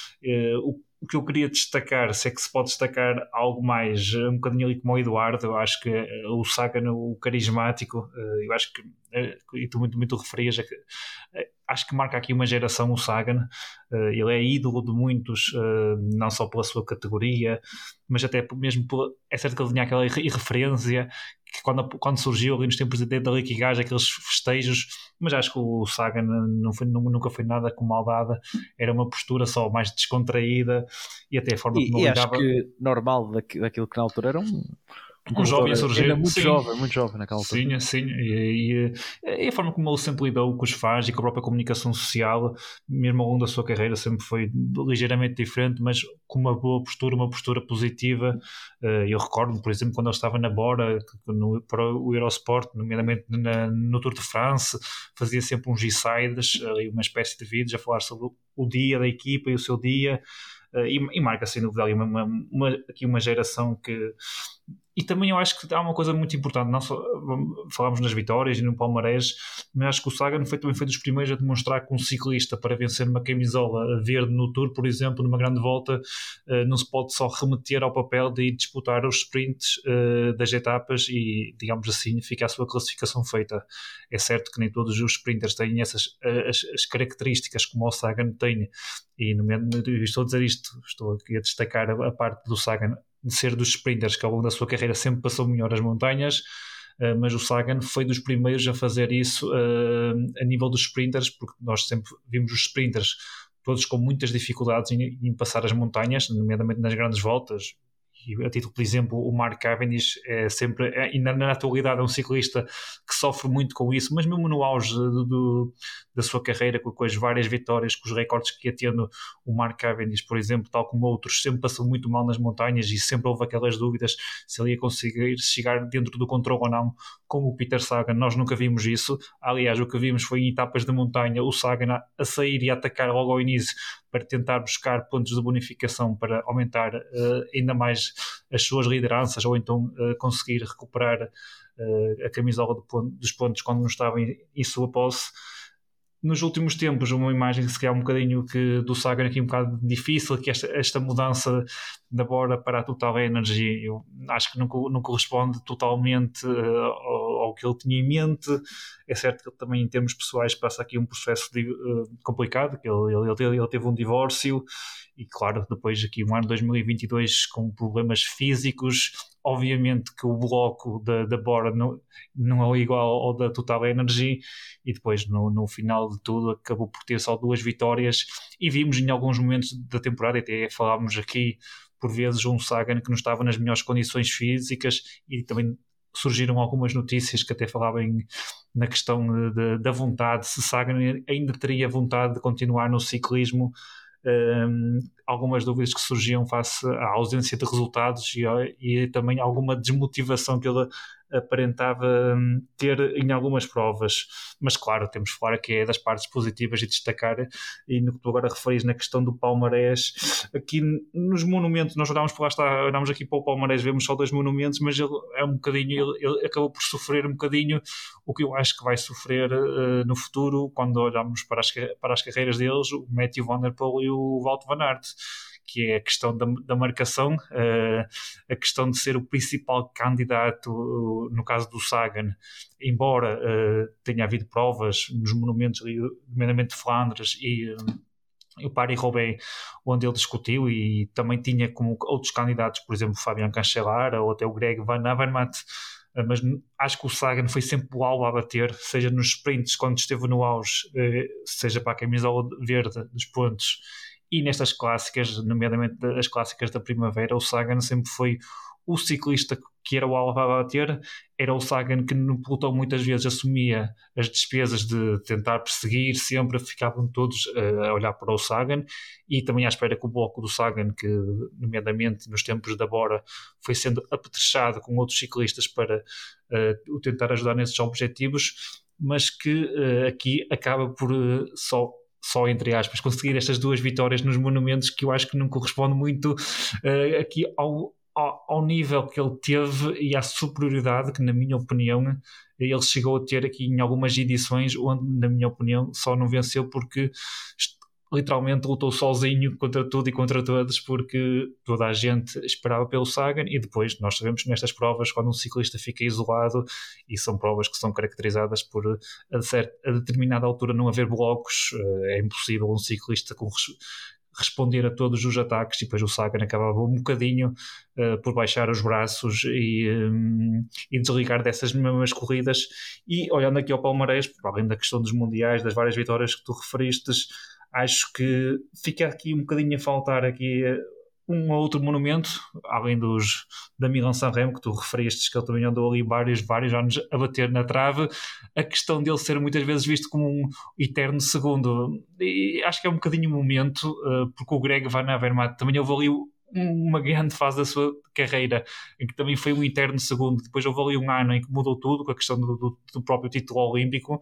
O que eu queria destacar, se é que se pode destacar algo mais, um bocadinho ali como o Eduardo, eu acho que o Sagan, o carismático, eu acho que, e tu muito referias, acho que marca aqui uma geração o Sagan. Ele é ídolo de muitos, não só pela sua categoria, mas até mesmo é certo que ele tinha aquela irreferência que quando surgiu ali nos tempos da Liquigas, aqueles festejos, mas acho que o Sagan nunca foi nada com maldade, era uma postura só mais descontraída, e até a forma como ele lidava. Acho que normal daquilo que na altura era um jovem a surgir, ainda muito jovem naquela altura. Sim, e a forma como ele sempre lidou com os fãs e com a própria comunicação social, mesmo ao longo da sua carreira, sempre foi ligeiramente diferente, mas com uma boa postura, uma postura positiva. Eu recordo, por exemplo, quando ele estava na Bora, para o Eurosport, nomeadamente no Tour de France, fazia sempre uns insides, uma espécie de vídeos a falar sobre o dia da equipa e o seu dia, e marca sem dúvida ali aqui uma geração que... E também eu acho que há uma coisa muito importante, não só falámos nas vitórias e no palmarés, mas acho que o Sagan também foi dos primeiros a demonstrar que um ciclista, para vencer uma camisola verde no Tour, por exemplo, numa grande volta, não se pode só remeter ao papel de ir disputar os sprints das etapas e, digamos assim, fica a sua classificação feita. É certo que nem todos os sprinters têm essas as características como o Sagan tem, e estou a dizer isto, estou aqui a destacar a parte do Sagan de ser dos sprinters que ao longo da sua carreira sempre passou melhor as montanhas, mas o Sagan foi dos primeiros a fazer isso a nível dos sprinters, porque nós sempre vimos os sprinters todos com muitas dificuldades em passar as montanhas, nomeadamente nas grandes voltas. E a título de exemplo, o Mark Cavendish é sempre, ainda na atualidade, é um ciclista que sofre muito com isso, mas mesmo no auge da sua carreira, com as várias vitórias, com os recordes que ia tendo, o Mark Cavendish, por exemplo, tal como outros, sempre passou muito mal nas montanhas e sempre houve aquelas dúvidas se ele ia conseguir chegar dentro do controle ou não. Como o Peter Sagan, nós nunca vimos isso. Aliás, o que vimos foi em etapas de montanha o Sagan a sair e a atacar logo ao início para tentar buscar pontos de bonificação para aumentar ainda mais as suas lideranças, ou então conseguir recuperar a camisola dos pontos quando não estava em sua posse. Nos últimos tempos, uma imagem que se calhar um bocadinho do Sagan aqui um bocado difícil, que esta mudança da Bora para a Total Energy, eu acho que não corresponde totalmente ao ao que ele tinha em mente. É certo que ele também, em termos pessoais, passa aqui um processo complicado, que ele teve um divórcio e, claro, depois aqui um ano 2022 com problemas físicos. Obviamente que o bloco da Bora não é igual ao da Total Energy, e depois no final de tudo acabou por ter só 2 vitórias, e vimos em alguns momentos da temporada, até falámos aqui por vezes, um Sagan que não estava nas melhores condições físicas, e também surgiram algumas notícias que até falavam na questão da vontade, se Sagan ainda teria vontade de continuar no ciclismo. Algumas dúvidas que surgiam face à ausência de resultados e também alguma desmotivação que ele aparentava ter em algumas provas. Mas claro, temos que falar aqui das partes positivas e destacar, e no que tu agora referis na questão do palmarés, aqui nos monumentos, nós olhámos aqui para o palmarés, vemos só 2 monumentos, mas ele é um bocadinho, ele acabou por sofrer um bocadinho o que eu acho que vai sofrer no futuro, quando olhamos para as carreiras deles, o Matthew Van Der Poel e o Wout van Aert, que é a questão da marcação, a questão de ser o principal candidato, no caso do Sagan, embora tenha havido provas nos monumentos, nomeadamente Flandres e o Paris-Roubaix, onde ele discutiu, e também tinha como outros candidatos, por exemplo, Fabian Cancellara ou até o Greg Van Avermaet, mas acho que o Sagan foi sempre o alvo a bater, seja nos sprints quando esteve no auge, seja para a camisola verde dos pontos, e nestas clássicas, nomeadamente as clássicas da primavera, o Sagan sempre foi o ciclista que era o alvo a bater. Era o Sagan que no pelotão muitas vezes assumia as despesas de tentar perseguir, sempre ficavam todos a olhar para o Sagan, e também à espera que o bloco do Sagan, que nomeadamente nos tempos da Bora foi sendo apetrechado com outros ciclistas para o tentar ajudar nesses objetivos, mas que aqui acaba por só entre aspas, conseguir estas 2 vitórias nos monumentos, que eu acho que não corresponde muito aqui ao nível que ele teve e à superioridade que, na minha opinião, ele chegou a ter aqui em algumas edições, onde, na minha opinião, só não venceu porque literalmente lutou sozinho contra tudo e contra todos, porque toda a gente esperava pelo Sagan, e depois nós sabemos que nestas provas, quando um ciclista fica isolado, e são provas que são caracterizadas por a determinada altura não haver blocos, é impossível um ciclista responder a todos os ataques, e depois o Sagan acabava um bocadinho por baixar os braços e desligar dessas mesmas corridas. E olhando aqui ao palmarés, além da questão dos mundiais, das várias vitórias que tu referiste, acho que fica aqui um bocadinho a faltar aqui um ou outro monumento, além da Milan-San Remo, que tu referiste, que ele também andou ali vários anos a bater na trave. A questão dele ser muitas vezes visto como um eterno segundo, e acho que é um bocadinho o momento, porque o Greg Van Avermaet também houve ali uma grande fase da sua carreira em que também foi um eterno segundo. Depois houve ali um ano em que mudou tudo, com a questão do próprio título olímpico.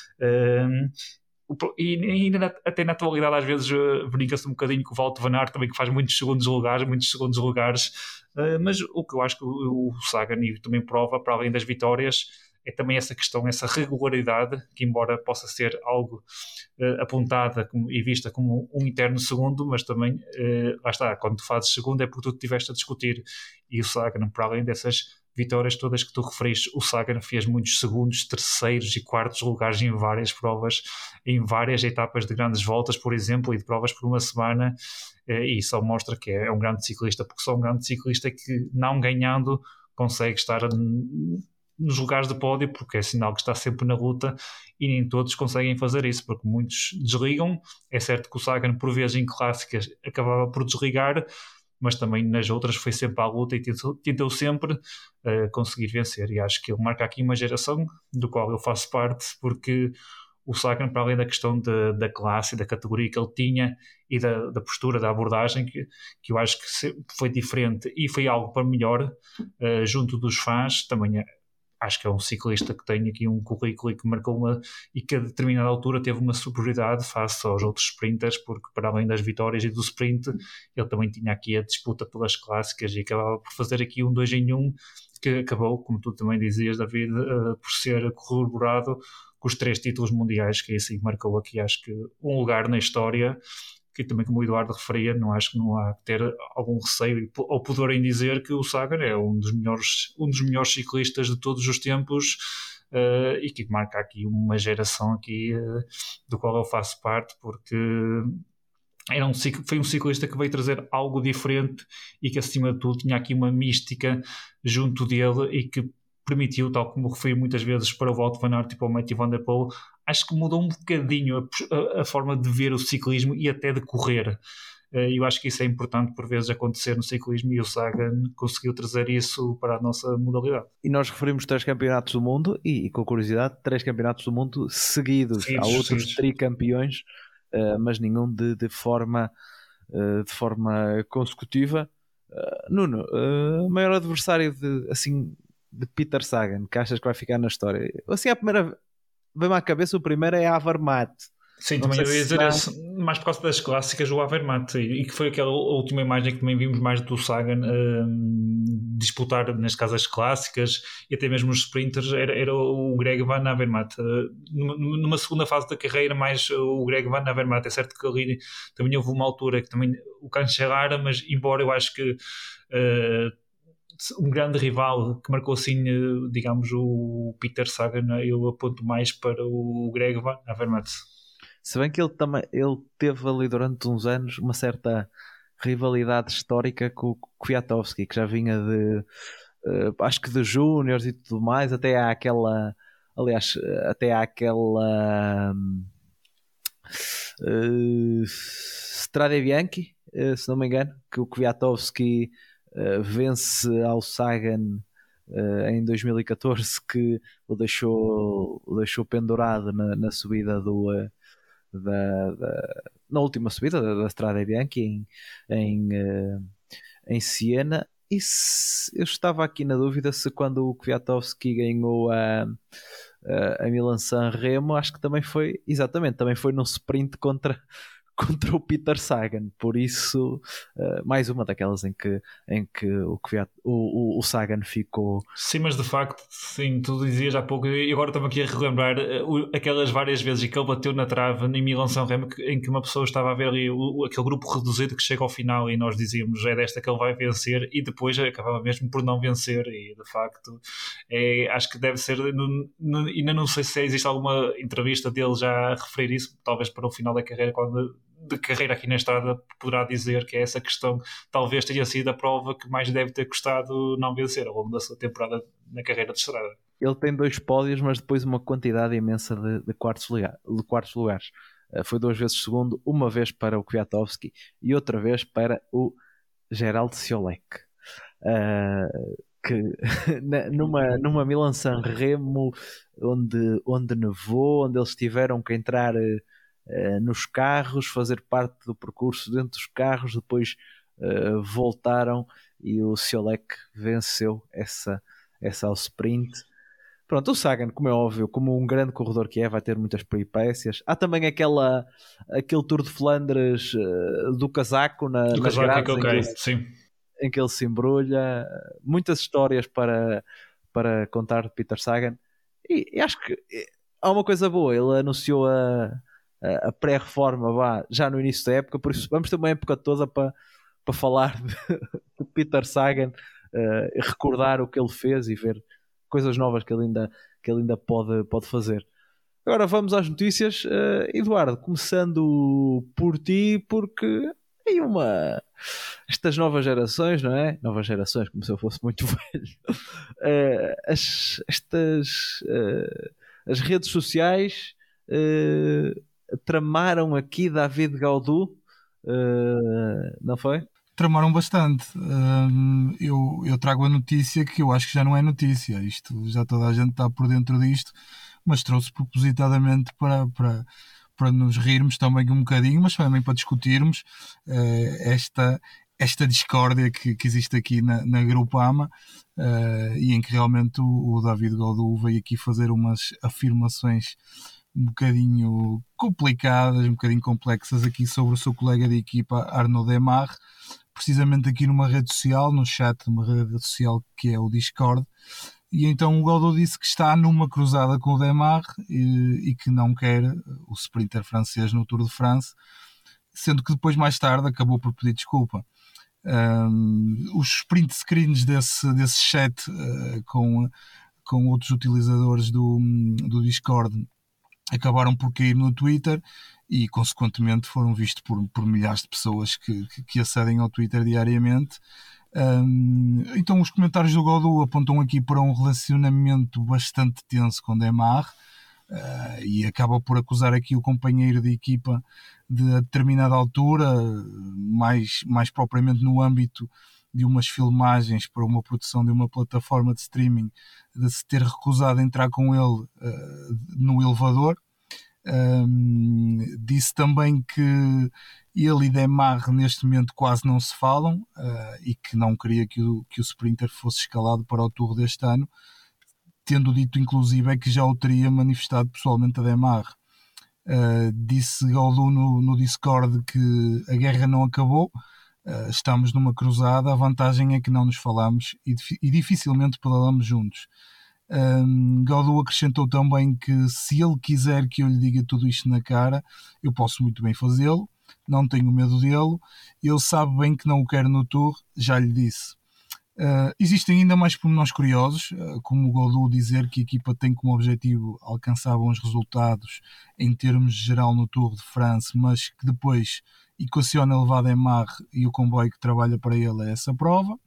E ainda até na atualidade às vezes brinca-se um bocadinho com o Wout van Aert também, que faz muitos segundos lugares, mas o que eu acho que o Sagan também prova, para além das vitórias, é também essa questão, essa regularidade, que embora possa ser algo apontada e vista como um eterno segundo, mas também, lá está, quando tu fazes segundo é porque tu estiveste a discutir, e o Sagan, para além dessas vitórias todas que tu referiste, o Sagan fez muitos segundos, terceiros e quartos lugares em várias provas, em várias etapas de grandes voltas, por exemplo, e de provas por uma semana, e só mostra que é um grande ciclista, porque só um grande ciclista que, não ganhando, consegue estar nos lugares de pódio, porque é sinal que está sempre na luta, e nem todos conseguem fazer isso, porque muitos desligam. É certo que o Sagan, por vezes, em clássicas, acabava por desligar, mas também nas outras foi sempre à luta e tentou sempre conseguir vencer, e acho que ele marca aqui uma geração do qual eu faço parte, porque o Sagan, para além da questão da classe e da categoria que ele tinha e da postura, da abordagem, que eu acho que foi diferente e foi algo para melhor junto dos fãs, também acho que é um ciclista que tem aqui um currículo e que marcou e que a determinada altura teve uma superioridade face aos outros sprinters, porque para além das vitórias e do sprint, ele também tinha aqui a disputa pelas clássicas e acabava por fazer aqui um 2 em 1, que acabou, como tu também dizias, David, por ser corroborado com os 3 títulos mundiais, que assim marcou aqui, acho que um lugar na história, que também, como o Eduardo referia, acho que não há que ter algum receio ou pudor em dizer que o Sagan é um dos melhores ciclistas de todos os tempos, e que marca aqui uma geração aqui, do qual eu faço parte, porque foi um ciclista que veio trazer algo diferente e que, acima de tudo, tinha aqui uma mística junto dele e que permitiu, tal como referi muitas vezes para o Wout van Aert e para o Mathieu van der Poel, acho que mudou um bocadinho a forma de ver o ciclismo e até de correr. Eu acho que isso é importante por vezes acontecer no ciclismo, e o Sagan conseguiu trazer isso para a nossa modalidade. E nós referimos 3 campeonatos do mundo e com curiosidade, 3 campeonatos do mundo seguidos. Há outros tricampeões, mas nenhum de forma consecutiva. Nuno, o maior adversário de Peter Sagan que achas que vai ficar na história? Assim, a primeira vem-me à cabeça, o primeiro é Avermaet. Sim, também eu ia dizer mais por causa das clássicas do Avermaet, e que foi aquela última imagem que também vimos mais do Sagan disputar, neste caso, as clássicas e até mesmo os sprinters, era o Greg Van Avermaet. Numa segunda fase da carreira, mais o Greg Van Avermaet. É certo que ali também houve uma altura que também o cancelara, mas embora eu acho que um grande rival que marcou assim, digamos, o Peter Sagan, eu aponto mais para o Greg Van Avermaet. Se bem que ele teve ali durante uns anos uma certa rivalidade histórica com o Kwiatkowski, que já vinha de acho que de júniores e tudo mais, até há aquela Strade Bianchi, se não me engano, que o Kwiatkowski vence ao Sagan em 2014, que o deixou pendurado na subida na última subida da Strade Bianchi em Siena. E eu estava aqui na dúvida se quando o Kwiatkowski ganhou a Milan-San Remo, acho que também foi num sprint contra o Peter Sagan. Por isso, mais uma daquelas em que o Sagan ficou. Sim, mas de facto, sim, tu dizias há pouco, e agora estamos aqui a relembrar aquelas várias vezes que ele bateu na trave em Milan-San Remo, em que uma pessoa estava a ver ali aquele grupo reduzido que chega ao final e nós dizíamos é desta que ele vai vencer, e depois acabava mesmo por não vencer. E de facto acho que deve ser, ainda não sei se existe alguma entrevista dele já a referir isso, talvez para o final da carreira, de carreira aqui na estrada, poderá dizer que essa questão talvez tenha sido a prova que mais deve ter custado não vencer ao longo da sua temporada na carreira de estrada. Ele tem 2 pódios, mas depois uma quantidade imensa de quartos lugares. Foi 2 vezes segundo, uma vez para o Kwiatkowski e outra vez para o Gerald Ciolek, que numa Milan-San Remo onde nevou, onde eles tiveram que entrar nos carros, fazer parte do percurso dentro dos carros, depois voltaram e o Ciolek venceu essa ao sprint. Pronto, o Sagan, como é óbvio, como um grande corredor que vai ter muitas peripécias. Há também aquele Tour de Flandres do casaco nas grades em que ele se embrulha. Muitas histórias para contar de Peter Sagan, e acho que há uma coisa boa. Ele anunciou a pré-reforma já no início da época, por isso vamos ter uma época toda para falar de Peter Sagan, recordar o que ele fez e ver coisas novas que ele ainda pode fazer. Agora vamos às notícias. Eduardo, começando por ti, porque tem estas novas gerações, não é? Novas gerações, como se eu fosse muito velho. As redes sociais tramaram aqui David Gaudu, não foi? Tramaram bastante. Eu trago a notícia que eu acho que já não é notícia. Isto, já toda a gente está por dentro disto, mas trouxe propositadamente para nos rirmos também um bocadinho, mas também para discutirmos esta discórdia que existe aqui na Groupama, e em que realmente o David Gaudu veio aqui fazer umas afirmações um bocadinho complicadas, um bocadinho complexas aqui sobre o seu colega de equipa Arnaud Démare, precisamente aqui numa rede social, no chat de uma rede social que é o Discord. E então o Gaudu disse que está numa cruzada com o Démare e que não quer o sprinter francês no Tour de France, sendo que depois, mais tarde, acabou por pedir desculpa. Os sprint screens desse chat com com outros utilizadores do Discord acabaram por cair no Twitter e consequentemente foram vistos por milhares de pessoas que acedem ao Twitter diariamente. Então os comentários do Godot apontam aqui para um relacionamento bastante tenso com Demar, e acaba por acusar aqui o companheiro de equipa de, a determinada altura, mais propriamente no âmbito de umas filmagens para uma produção de uma plataforma de streaming, de se ter recusado a entrar com ele no elevador. Disse também que ele e Demar neste momento quase não se falam, e que não queria que o Sprinter fosse escalado para o Tour deste ano, tendo dito inclusive que já o teria manifestado pessoalmente a Demar. Disse Godot no Discord que a guerra não acabou, estamos numa cruzada, a vantagem é que não nos falamos e dificilmente pedalamos juntos. Godot acrescentou também que se ele quiser que eu lhe diga tudo isto na cara, eu posso muito bem fazê-lo, não tenho medo dele, ele sabe bem que não o quero no Tour, já lhe disse. Existem ainda mais pormenores curiosos, como o Godot dizer que a equipa tem como objetivo alcançar bons resultados em termos geral no Tour de France, mas que depois equaciona levar Demar e o comboio que trabalha para ele a essa prova.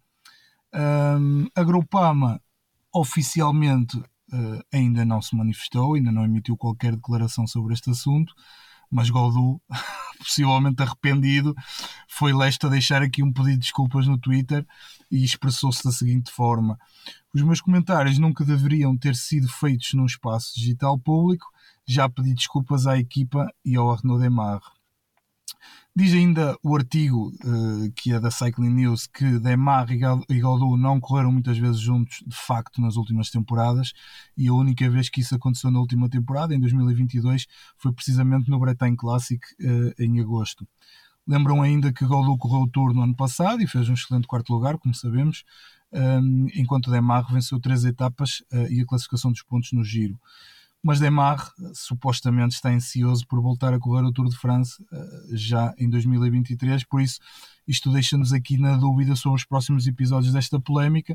A Groupama oficialmente ainda não se manifestou, ainda não emitiu qualquer declaração sobre este assunto, mas Godot, possivelmente arrependido, foi leste a deixar aqui um pedido de desculpas no Twitter e expressou-se da seguinte forma: os meus comentários nunca deveriam ter sido feitos num espaço digital público, já pedi desculpas à equipa e ao Arnaud Demar. Diz ainda o artigo, que é da Cycling News, que Demar e Godot não correram muitas vezes juntos, de facto, nas últimas temporadas, e a única vez que isso aconteceu na última temporada, em 2022, foi precisamente no Bretagne Classic, em agosto. Lembram ainda que Godot correu o Tour no ano passado e fez um excelente quarto lugar, como sabemos, enquanto Demar venceu 3 etapas e a classificação dos pontos no Giro. Mas Demar supostamente está ansioso por voltar a correr o Tour de France já em 2023, por isso isto deixa-nos aqui na dúvida sobre os próximos episódios desta polémica.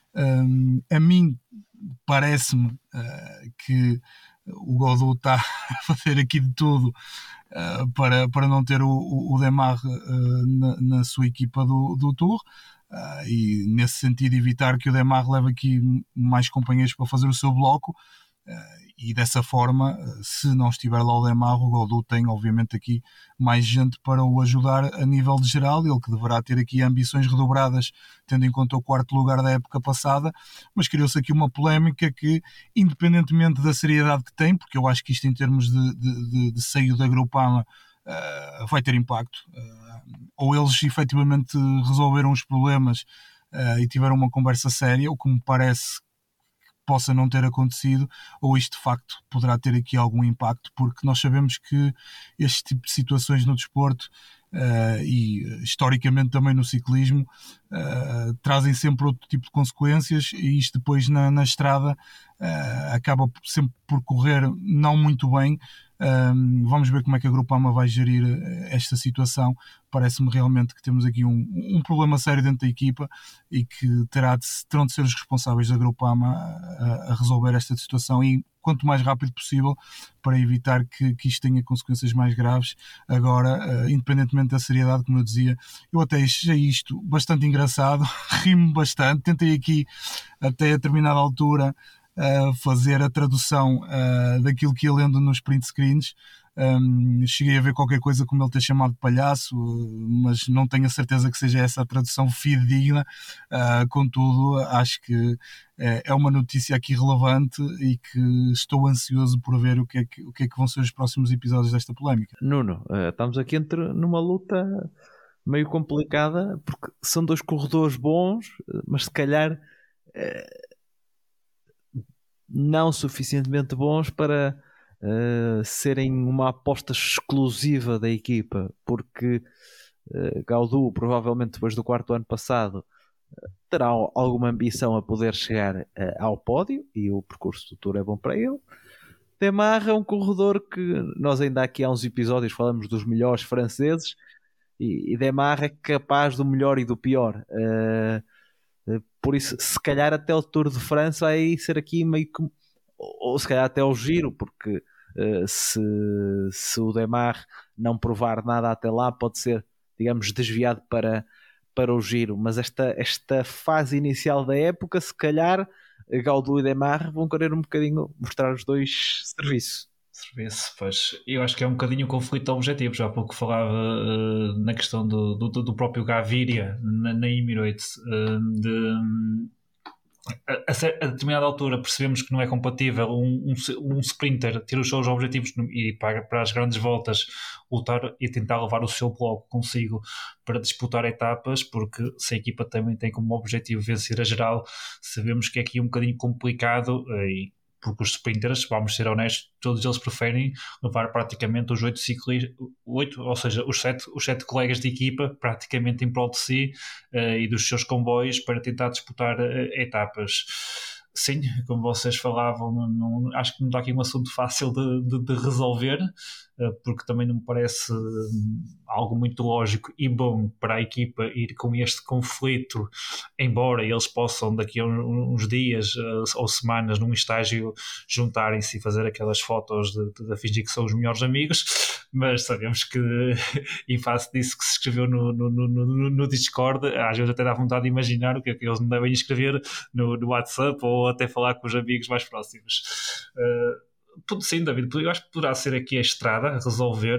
A mim parece-me que o Godot está a fazer aqui de tudo para não ter o Demar na sua equipa do Tour, e nesse sentido evitar que o Demar leve aqui mais companheiros para fazer o seu bloco. E dessa forma, se não estiver lá o Demar, o Godot tem obviamente aqui mais gente para o ajudar a nível de geral, ele que deverá ter aqui ambições redobradas, tendo em conta o quarto lugar da época passada, mas criou-se aqui uma polémica que, independentemente da seriedade que tem, porque eu acho que isto em termos de seio da Groupama vai ter impacto, ou eles efetivamente resolveram os problemas e tiveram uma conversa séria, o que me parece possa não ter acontecido, ou isto de facto poderá ter aqui algum impacto, porque nós sabemos que este tipo de situações no desporto e historicamente também no ciclismo trazem sempre outro tipo de consequências, e isto depois na estrada acaba sempre por correr não muito bem. Vamos ver como é que a Groupama vai gerir esta situação. Parece-me realmente que temos aqui um problema sério dentro da equipa e que terão de ser os responsáveis da Groupama a resolver esta situação, e quanto mais rápido possível, para evitar que isto tenha consequências mais graves. Agora, independentemente da seriedade, como eu dizia, eu até achei isto bastante engraçado, ri-me bastante, tentei aqui até a determinada altura fazer a tradução daquilo que ia lendo nos print screens. Cheguei a ver qualquer coisa como ele ter chamado de palhaço, mas não tenho a certeza que seja essa a tradução fidedigna. Contudo, acho que é uma notícia aqui relevante e que estou ansioso por ver o que é que vão ser os próximos episódios desta polémica. Nuno, estamos aqui numa luta meio complicada, porque são dois corredores bons, mas se calhar não suficientemente bons para serem uma aposta exclusiva da equipa, porque Gaudu, provavelmente depois do quarto ano passado, terá alguma ambição a poder chegar ao pódio, e o percurso do Tour é bom para ele. Demar é um corredor que nós ainda aqui há uns episódios falamos dos melhores franceses, e Demar é capaz do melhor e do pior. por isso se calhar até o Tour de França vai ser aqui meio que, ou se calhar até o Giro, porque se o Démare não provar nada até lá, pode ser, digamos, desviado para o Giro, mas esta fase inicial da época, se calhar Gaudu e Démare vão querer um bocadinho mostrar os dois serviço, pois eu acho que é um bocadinho o conflito de objetivos. Já há pouco falava na questão do próprio Gaviria na Emirates, a determinada altura percebemos que não é compatível um sprinter ter os seus objetivos e para as grandes voltas lutar e tentar levar o seu bloco consigo para disputar etapas, porque se a equipa também tem como objetivo vencer a geral, sabemos que é aqui um bocadinho complicado, porque os sprinters, vamos ser honestos, todos eles preferem levar praticamente os 8 ciclistas, ou seja, os sete colegas de equipa praticamente em prol de si e dos seus comboios para tentar disputar etapas. Sim, como vocês falavam, acho que não está aqui um assunto fácil de resolver, porque também não me parece algo muito lógico e bom para a equipa ir com este conflito, embora eles possam daqui a uns dias ou semanas num estágio juntarem-se e fazer aquelas fotos de fingir que são os melhores amigos, mas sabemos que, em face disso que se escreveu no Discord, às vezes até dá vontade de imaginar o que é que eles não devem escrever no WhatsApp ou até falar com os amigos mais próximos. Sim, David, eu acho que poderá ser aqui a estrada a resolver.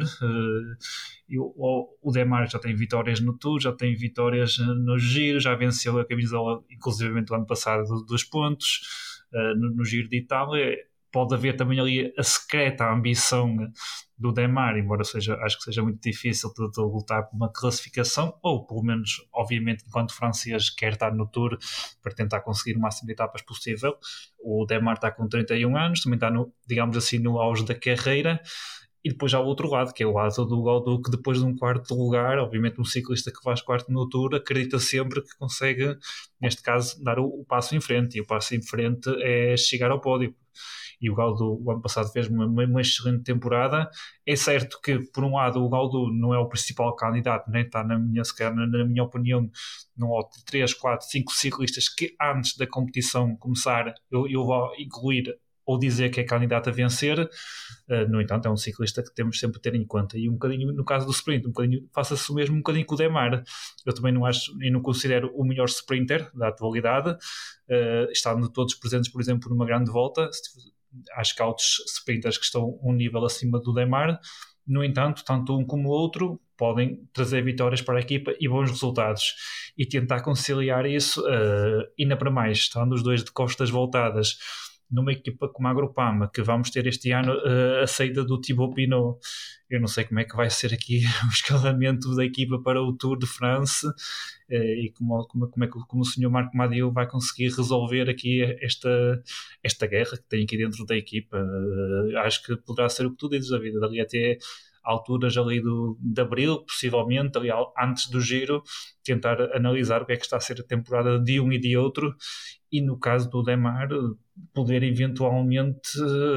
O Démare já tem vitórias no Tour, já tem vitórias no Giro, já venceu a camisola, inclusive do ano passado, dos pontos no Giro de Itália. Pode haver também ali a secreta ambição do Démare, embora acho que seja muito difícil de lutar por uma classificação, ou pelo menos, obviamente, enquanto francês quer estar no Tour para tentar conseguir o máximo de etapas possível. O Démare está com 31 anos, também está, digamos assim, no auge da carreira. E depois há o outro lado, que é o lado do Gaudu, que depois de um quarto lugar, obviamente um ciclista que faz quarto no Tour acredita sempre que consegue, neste caso, dar o passo em frente, e o passo em frente é chegar ao pódio. E o Gaudu, o ano passado, fez uma excelente temporada. É certo que, por um lado, o Gaudu não é o principal candidato, nem está, na minha opinião, não há 3, 4, 5 ciclistas que antes da competição começar eu vou incluir ou dizer que é candidato a vencer. No entanto, é um ciclista que temos sempre a ter em conta. E um bocadinho, no caso do sprint, faça-se o mesmo um bocadinho com o Démare. Eu também não acho e não considero o melhor sprinter da atualidade, estando todos presentes, por exemplo, numa grande volta. Acho que há outros sprinters que estão um nível acima do Démare. No entanto, tanto um como o outro podem trazer vitórias para a equipa e bons resultados, e tentar conciliar isso, ainda para mais, estando os dois de costas voltadas numa equipa como a Groupama, que vamos ter este ano a saída do Thibaut Pinot. Eu não sei como é que vai ser aqui o escalamento da equipa para o Tour de France, e como o Sr. Marco Madiu vai conseguir resolver aqui esta guerra que tem aqui dentro da equipa. Acho que poderá ser o que tu dizes, a vida dali até alturas ali de abril, possivelmente, ali antes do Giro, tentar analisar o que é que está a ser a temporada de um e de outro, e no caso do Démare, poder eventualmente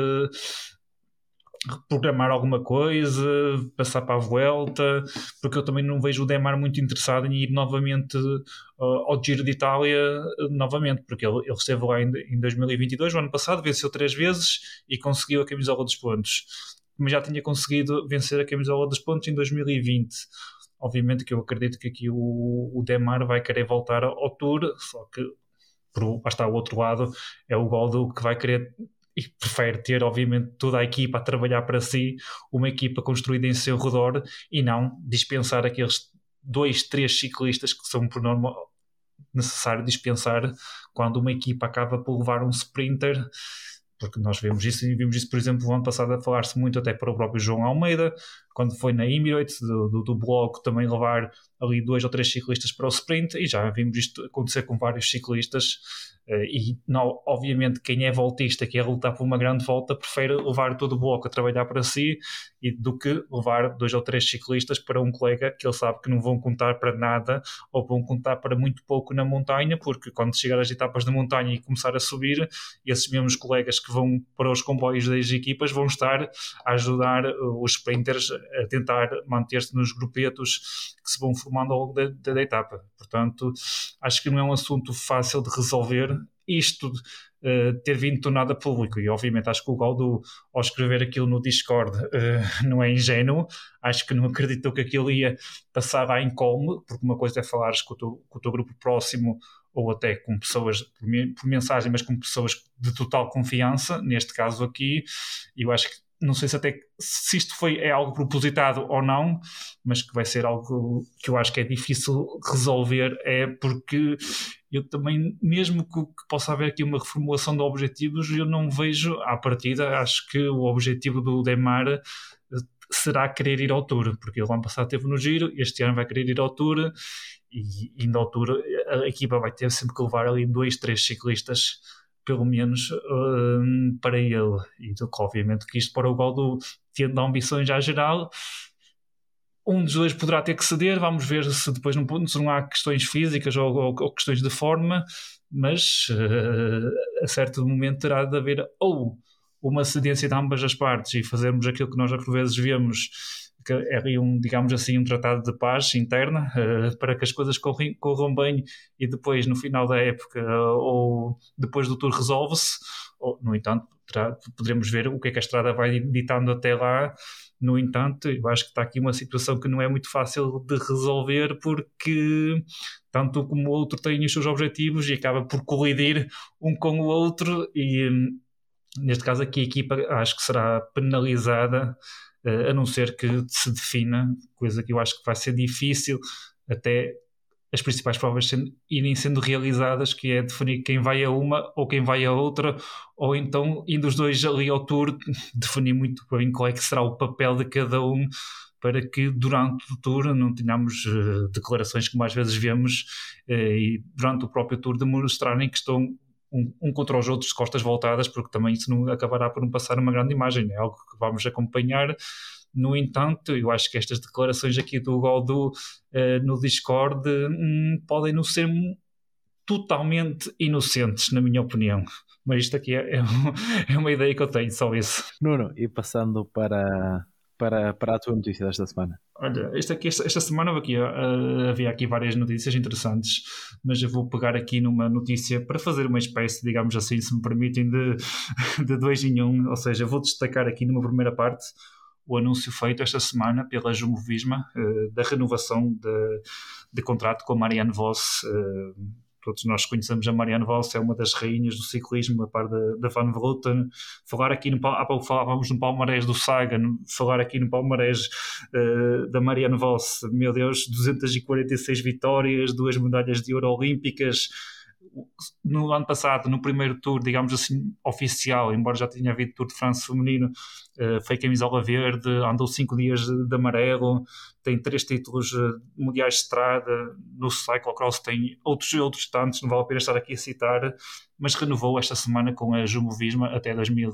programar alguma coisa, passar para a Vuelta, porque eu também não vejo o Démare muito interessado em ir novamente ao Giro de Itália novamente, porque ele esteve lá em 2022, o ano passado, venceu 3 vezes e conseguiu a camisola dos pontos, mas já tinha conseguido vencer a camisola dos pontos em 2020. Obviamente que eu acredito que aqui o Démare vai querer voltar ao Tour, só que está o outro lado, é o Gaudu que vai querer e prefere ter, obviamente, toda a equipa a trabalhar para si, uma equipa construída em seu redor, e não dispensar aqueles 2, 3 ciclistas que são por norma necessário dispensar quando uma equipa acaba por levar um sprinter, porque nós vimos isso, por exemplo, no ano passado a falar-se muito até para o próprio João Almeida, quando foi na Emirates, do bloco, também levar ali 2 ou 3 ciclistas para o sprint, e já vimos isto acontecer com vários ciclistas, e não, obviamente quem é voltista, que é lutar por uma grande volta, prefere levar todo o bloco a trabalhar para si, do que levar 2 ou 3 ciclistas para um colega que ele sabe que não vão contar para nada, ou vão contar para muito pouco na montanha, porque quando chegar às etapas de montanha e começar a subir, esses mesmos colegas que vão para os comboios das equipas vão estar a ajudar os sprinters a tentar manter-se nos grupetos que se vão formando ao longo da etapa. Portanto, acho que não é um assunto fácil de resolver isto ter vindo tornado a público, e obviamente acho que o Gaudu, ao escrever aquilo no Discord, não é ingênuo. Acho que não acreditou que aquilo ia passar lá em colme, porque uma coisa é falares com o teu grupo próximo ou até com pessoas por mensagem, mas com pessoas de total confiança. Neste caso aqui, eu acho que, não sei se até se isto é algo propositado ou não, mas que vai ser algo que eu acho que é difícil resolver, porque eu também, mesmo que possa haver aqui uma reformulação de objetivos, eu não vejo à partida. Acho que o objetivo do Démare será querer ir ao Tour, porque ele ano passado esteve no Giro, este ano vai querer ir ao Tour, e indo ao Tour a equipa vai ter sempre que levar ali 2, 3 ciclistas pelo menos para ele, e obviamente que isto para o Gaudu, tendo ambições já geral, um dos dois poderá ter que ceder. Vamos ver se depois não há questões físicas ou questões de forma, mas a certo momento terá de haver ou uma cedência de ambas as partes e fazermos aquilo que nós por vezes vemos, que é digamos assim, um tratado de paz interna, para que as coisas corram bem, e depois no final da época ou depois do Tour resolve-se. No entanto, poderemos ver o que é que a estrada vai ditando até lá. No entanto, eu acho que está aqui uma situação que não é muito fácil de resolver, porque tanto como o outro tem os seus objetivos e acaba por colidir um com o outro, e neste caso aqui a equipa acho que será penalizada, a não ser que se defina, coisa que eu acho que vai ser difícil, até as principais provas irem sendo realizadas, que é definir quem vai a uma ou quem vai a outra, ou então, indo os dois ali ao Tour, definir muito bem qual é que será o papel de cada um, para que durante o Tour não tenhamos declarações como às vezes vemos, e durante o próprio Tour demonstrarem que estão um contra os outros de costas voltadas, porque também isso não acabará por não passar uma grande imagem. É algo que vamos acompanhar. No entanto, eu acho que estas declarações aqui do Gaudu no Discord podem não ser totalmente inocentes, na minha opinião. Mas isto aqui é uma ideia que eu tenho, só isso. Nuno, e passando para a tua notícia desta semana. Olha, esta semana havia aqui várias notícias interessantes, mas eu vou pegar aqui numa notícia para fazer uma espécie, digamos assim, se me permitem, de 2 em 1. Ou seja, vou destacar aqui numa primeira parte o anúncio feito esta semana pela Jumbo-Visma da renovação de contrato com a Marianne Vos. Todos nós conhecemos a Marianne Vos, é uma das rainhas do ciclismo, a par da Van Vleuten. Falar aqui há pouco falávamos no palmarés do Sagan, falar aqui no palmarés da Marianne Vos, meu Deus, 246 vitórias, 2 medalhas de ouro olímpicas. No ano passado, no primeiro Tour, digamos assim, oficial, embora já tenha havido Tour de France feminino, foi camisola verde, andou 5 dias de amarelo, tem 3 títulos mundiais de estrada, no cyclocross tem outros tantos, não vale a pena estar aqui a citar, mas renovou esta semana com a Jumbo-Visma até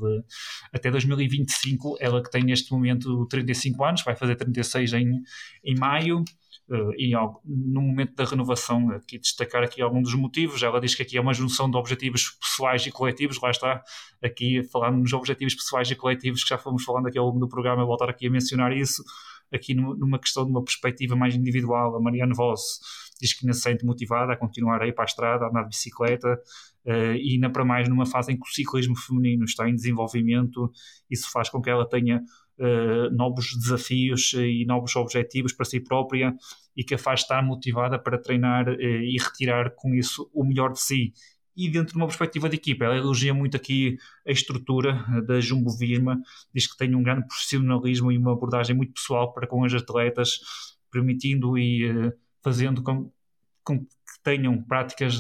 2025, ela que tem neste momento 35 anos, vai fazer 36 em maio. E no momento da renovação, aqui destacar aqui algum dos motivos. Ela diz que aqui é uma junção de objetivos pessoais e coletivos. Lá está, aqui falando nos objetivos pessoais e coletivos, que já fomos falando aqui ao longo do programa, eu voltar aqui a mencionar isso. Aqui numa questão de uma perspectiva mais individual, a Marianne Vos diz que ainda se sente motivada a continuar a ir para a estrada, a andar de bicicleta, e ainda para mais numa fase em que o ciclismo feminino está em desenvolvimento. Isso faz com que ela tenha novos desafios e novos objetivos para si própria, e que a faz estar motivada para treinar e retirar com isso o melhor de si. E dentro de uma perspectiva de equipa, ela elogia muito aqui a estrutura da Jumbo-Visma, diz que tem um grande profissionalismo e uma abordagem muito pessoal para com as atletas, permitindo e fazendo com que tenham práticas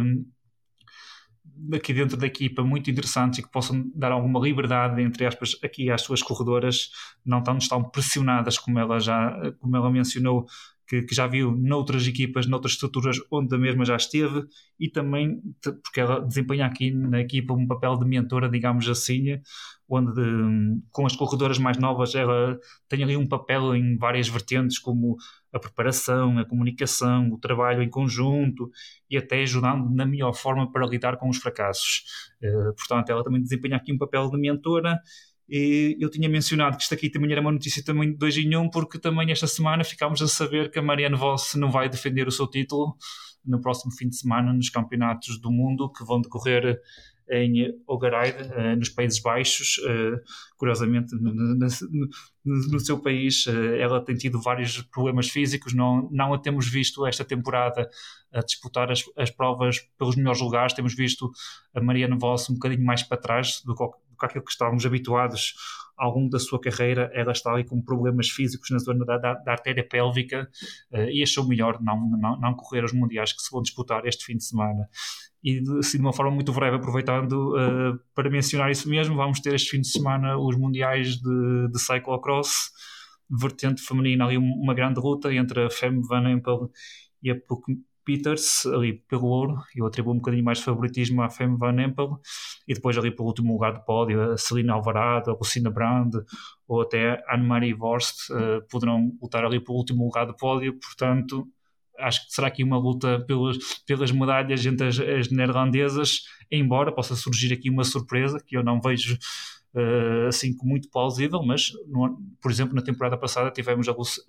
aqui dentro da equipa muito interessantes e que possam dar alguma liberdade, entre aspas, aqui às suas corredoras, não estão pressionadas, como ela mencionou, que já viu noutras equipas, noutras estruturas onde a mesma já esteve, e também porque ela desempenha aqui na equipa um papel de mentora, digamos assim, onde com as corredoras mais novas ela tem ali um papel em várias vertentes, como a preparação, a comunicação, o trabalho em conjunto, e até ajudando na melhor forma para lidar com os fracassos. Portanto, ela também desempenha aqui um papel de mentora, E eu tinha mencionado que isto aqui também era uma notícia também de 2 em 1, porque também esta semana ficámos a saber que a Marianne Vos não vai defender o seu título no próximo fim de semana nos campeonatos do mundo que vão decorrer em Ogaride, nos Países Baixos. Curiosamente, no seu país, ela tem tido vários problemas físicos, não a temos visto esta temporada a disputar as provas pelos melhores lugares. Temos visto a Marianne Vos um bocadinho mais para trás do que aquilo que estávamos habituados ao longo da sua carreira. Ela está ali com problemas físicos na zona da artéria pélvica, e achou melhor não correr os mundiais que se vão disputar este fim de semana. E assim, de uma forma muito breve, aproveitando para mencionar isso mesmo, vamos ter este fim de semana os mundiais de cyclocross, vertente feminina, ali uma grande luta entre a Femme Van Empel e a Puck Peters, ali pelo ouro. Eu atribuo um bocadinho mais de favoritismo à Femme Van Empel, e depois ali pelo último lugar de pódio, a Celina Alvarado, a Lucinda Brand ou até a Anne-Marie Worst poderão lutar ali pelo último lugar de pódio. Portanto, acho que será aqui uma luta pelas medalhas entre as neerlandesas, embora possa surgir aqui uma surpresa que eu não vejo assim com muito plausível, mas por exemplo na temporada passada tivemos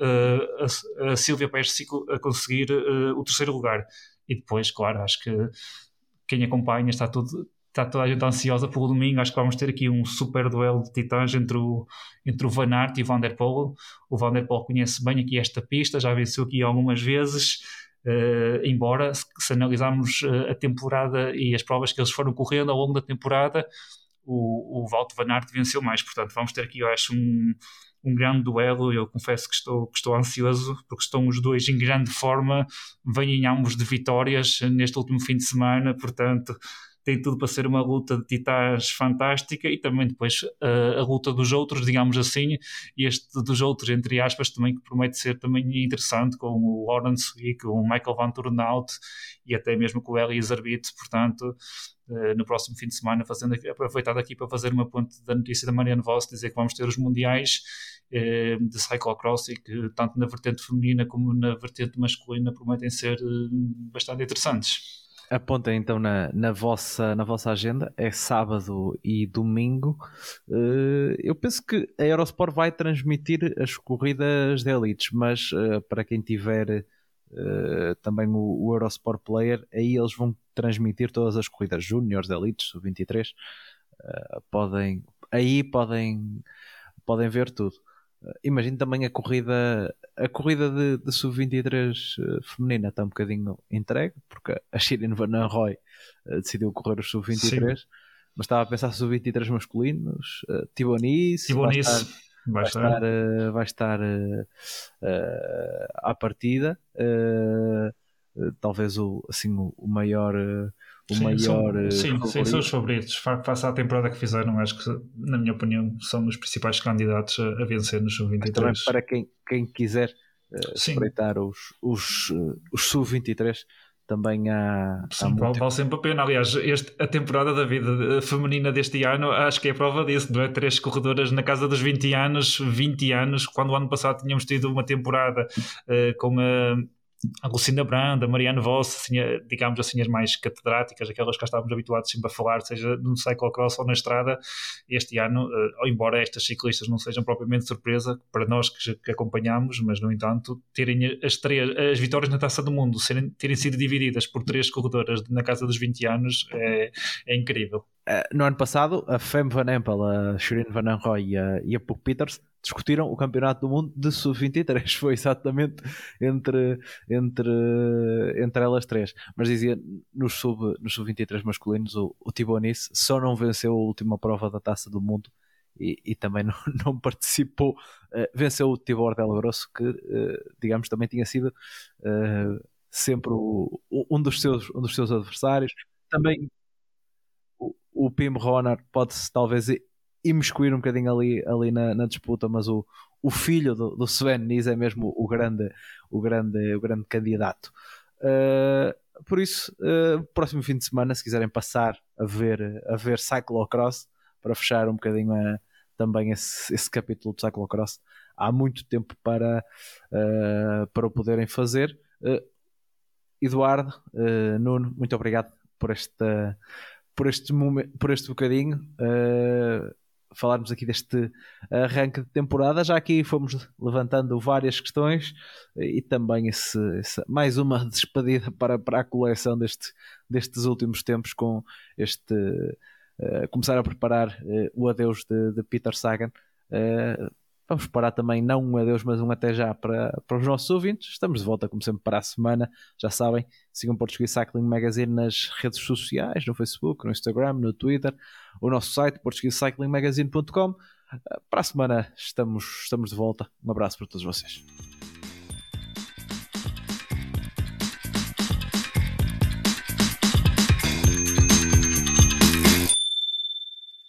a Silvia Pérez a conseguir o 3º lugar, e depois, claro, acho que quem acompanha está toda a gente ansiosa pelo domingo. Acho que vamos ter aqui um super duelo de titãs entre o Van Aert e o Van der Poel. O Van der Poel conhece bem aqui esta pista, já venceu aqui algumas vezes, embora se analisarmos a temporada e as provas que eles foram correndo ao longo da temporada, o Wout van Aert venceu mais. Portanto, vamos ter aqui, eu acho, um grande duelo. Eu confesso que estou ansioso, porque estão os dois em grande forma, vêm ambos de vitórias neste último fim de semana. Portanto, tem tudo para ser uma luta de titãs fantástica, e também depois a luta dos outros, digamos assim, e este dos outros, entre aspas, também, que promete ser também interessante, com o Lawrence e com o Michael Van Turnhout e até mesmo com o Elias Arbit. Portanto, no próximo fim de semana, aproveitado aqui para fazer uma ponte da notícia da Marianne Vos, dizer que vamos ter os mundiais de cyclocross, e que tanto na vertente feminina como na vertente masculina prometem ser bastante interessantes. Apontem então na vossa agenda, é sábado e domingo. Eu penso que a Eurosport vai transmitir as corridas de elites, mas para quem tiver também o Eurosport Player, aí eles vão transmitir todas as corridas júniores, elites, sub-23. Podem ver tudo. Imagino também a corrida de sub-23 feminina está um bocadinho entregue, porque a Shirin Van Anrooy decidiu correr os sub-23. Sim. Mas estava a pensar sub-23 masculinos, Tibonice vai estar à partida, talvez o maior são os favoritos. Face à temporada que fizeram, acho que, na minha opinião, são os principais candidatos a vencer no sub-23. Também para quem quiser espreitar os sub-23, também há vale sempre a pena. Aliás, a temporada da vida feminina deste ano, acho que é a prova disso, não é? 3 corredoras na casa dos 20 anos, quando o ano passado tínhamos tido uma temporada com a Lucinda Brand, a Marianne Vos, assim, digamos assim, as mais catedráticas, aquelas que já estávamos habituados sempre a falar, seja no cyclocross ou na estrada. Este ano, embora estas ciclistas não sejam propriamente surpresa para nós que acompanhamos, mas no entanto, terem as vitórias na Taça do Mundo terem sido divididas por 3 corredoras na casa dos 20 anos é incrível. No ano passado, a Femme Van Empel, a Shirin Van Anrooy e a Puck Peters discutiram o campeonato do mundo de sub-23. Foi exatamente entre elas 3. Mas dizia, nos sub-23 masculinos, o Tibonice só não venceu a última prova da Taça do Mundo e também não participou. Venceu o Tibor Del Grosso, que digamos também tinha sido sempre um dos seus adversários. Também o Pim Ronner pode-se talvez imiscuir um bocadinho ali na disputa, mas o filho do Sven Nys é mesmo o grande candidato. Por isso, próximo fim de semana, se quiserem passar a ver cyclocross, para fechar um bocadinho também esse capítulo de cyclocross, há muito tempo para o poderem fazer. Eduardo, Nuno, muito obrigado por este bocadinho. falarmos aqui deste arranque de temporada. Já aqui fomos levantando várias questões e também mais uma despedida para a coleção destes últimos tempos, com este começar a preparar o adeus de Peter Sagan. Vamos preparar também não um adeus, mas um até já para os nossos ouvintes. Estamos de volta, como sempre, para a semana. Já sabem, sigam Portuguese Cycling Magazine nas redes sociais, no Facebook, no Instagram, no Twitter, o nosso site, portuguesecyclingmagazine.com. Para a semana estamos de volta. Um abraço para todos vocês.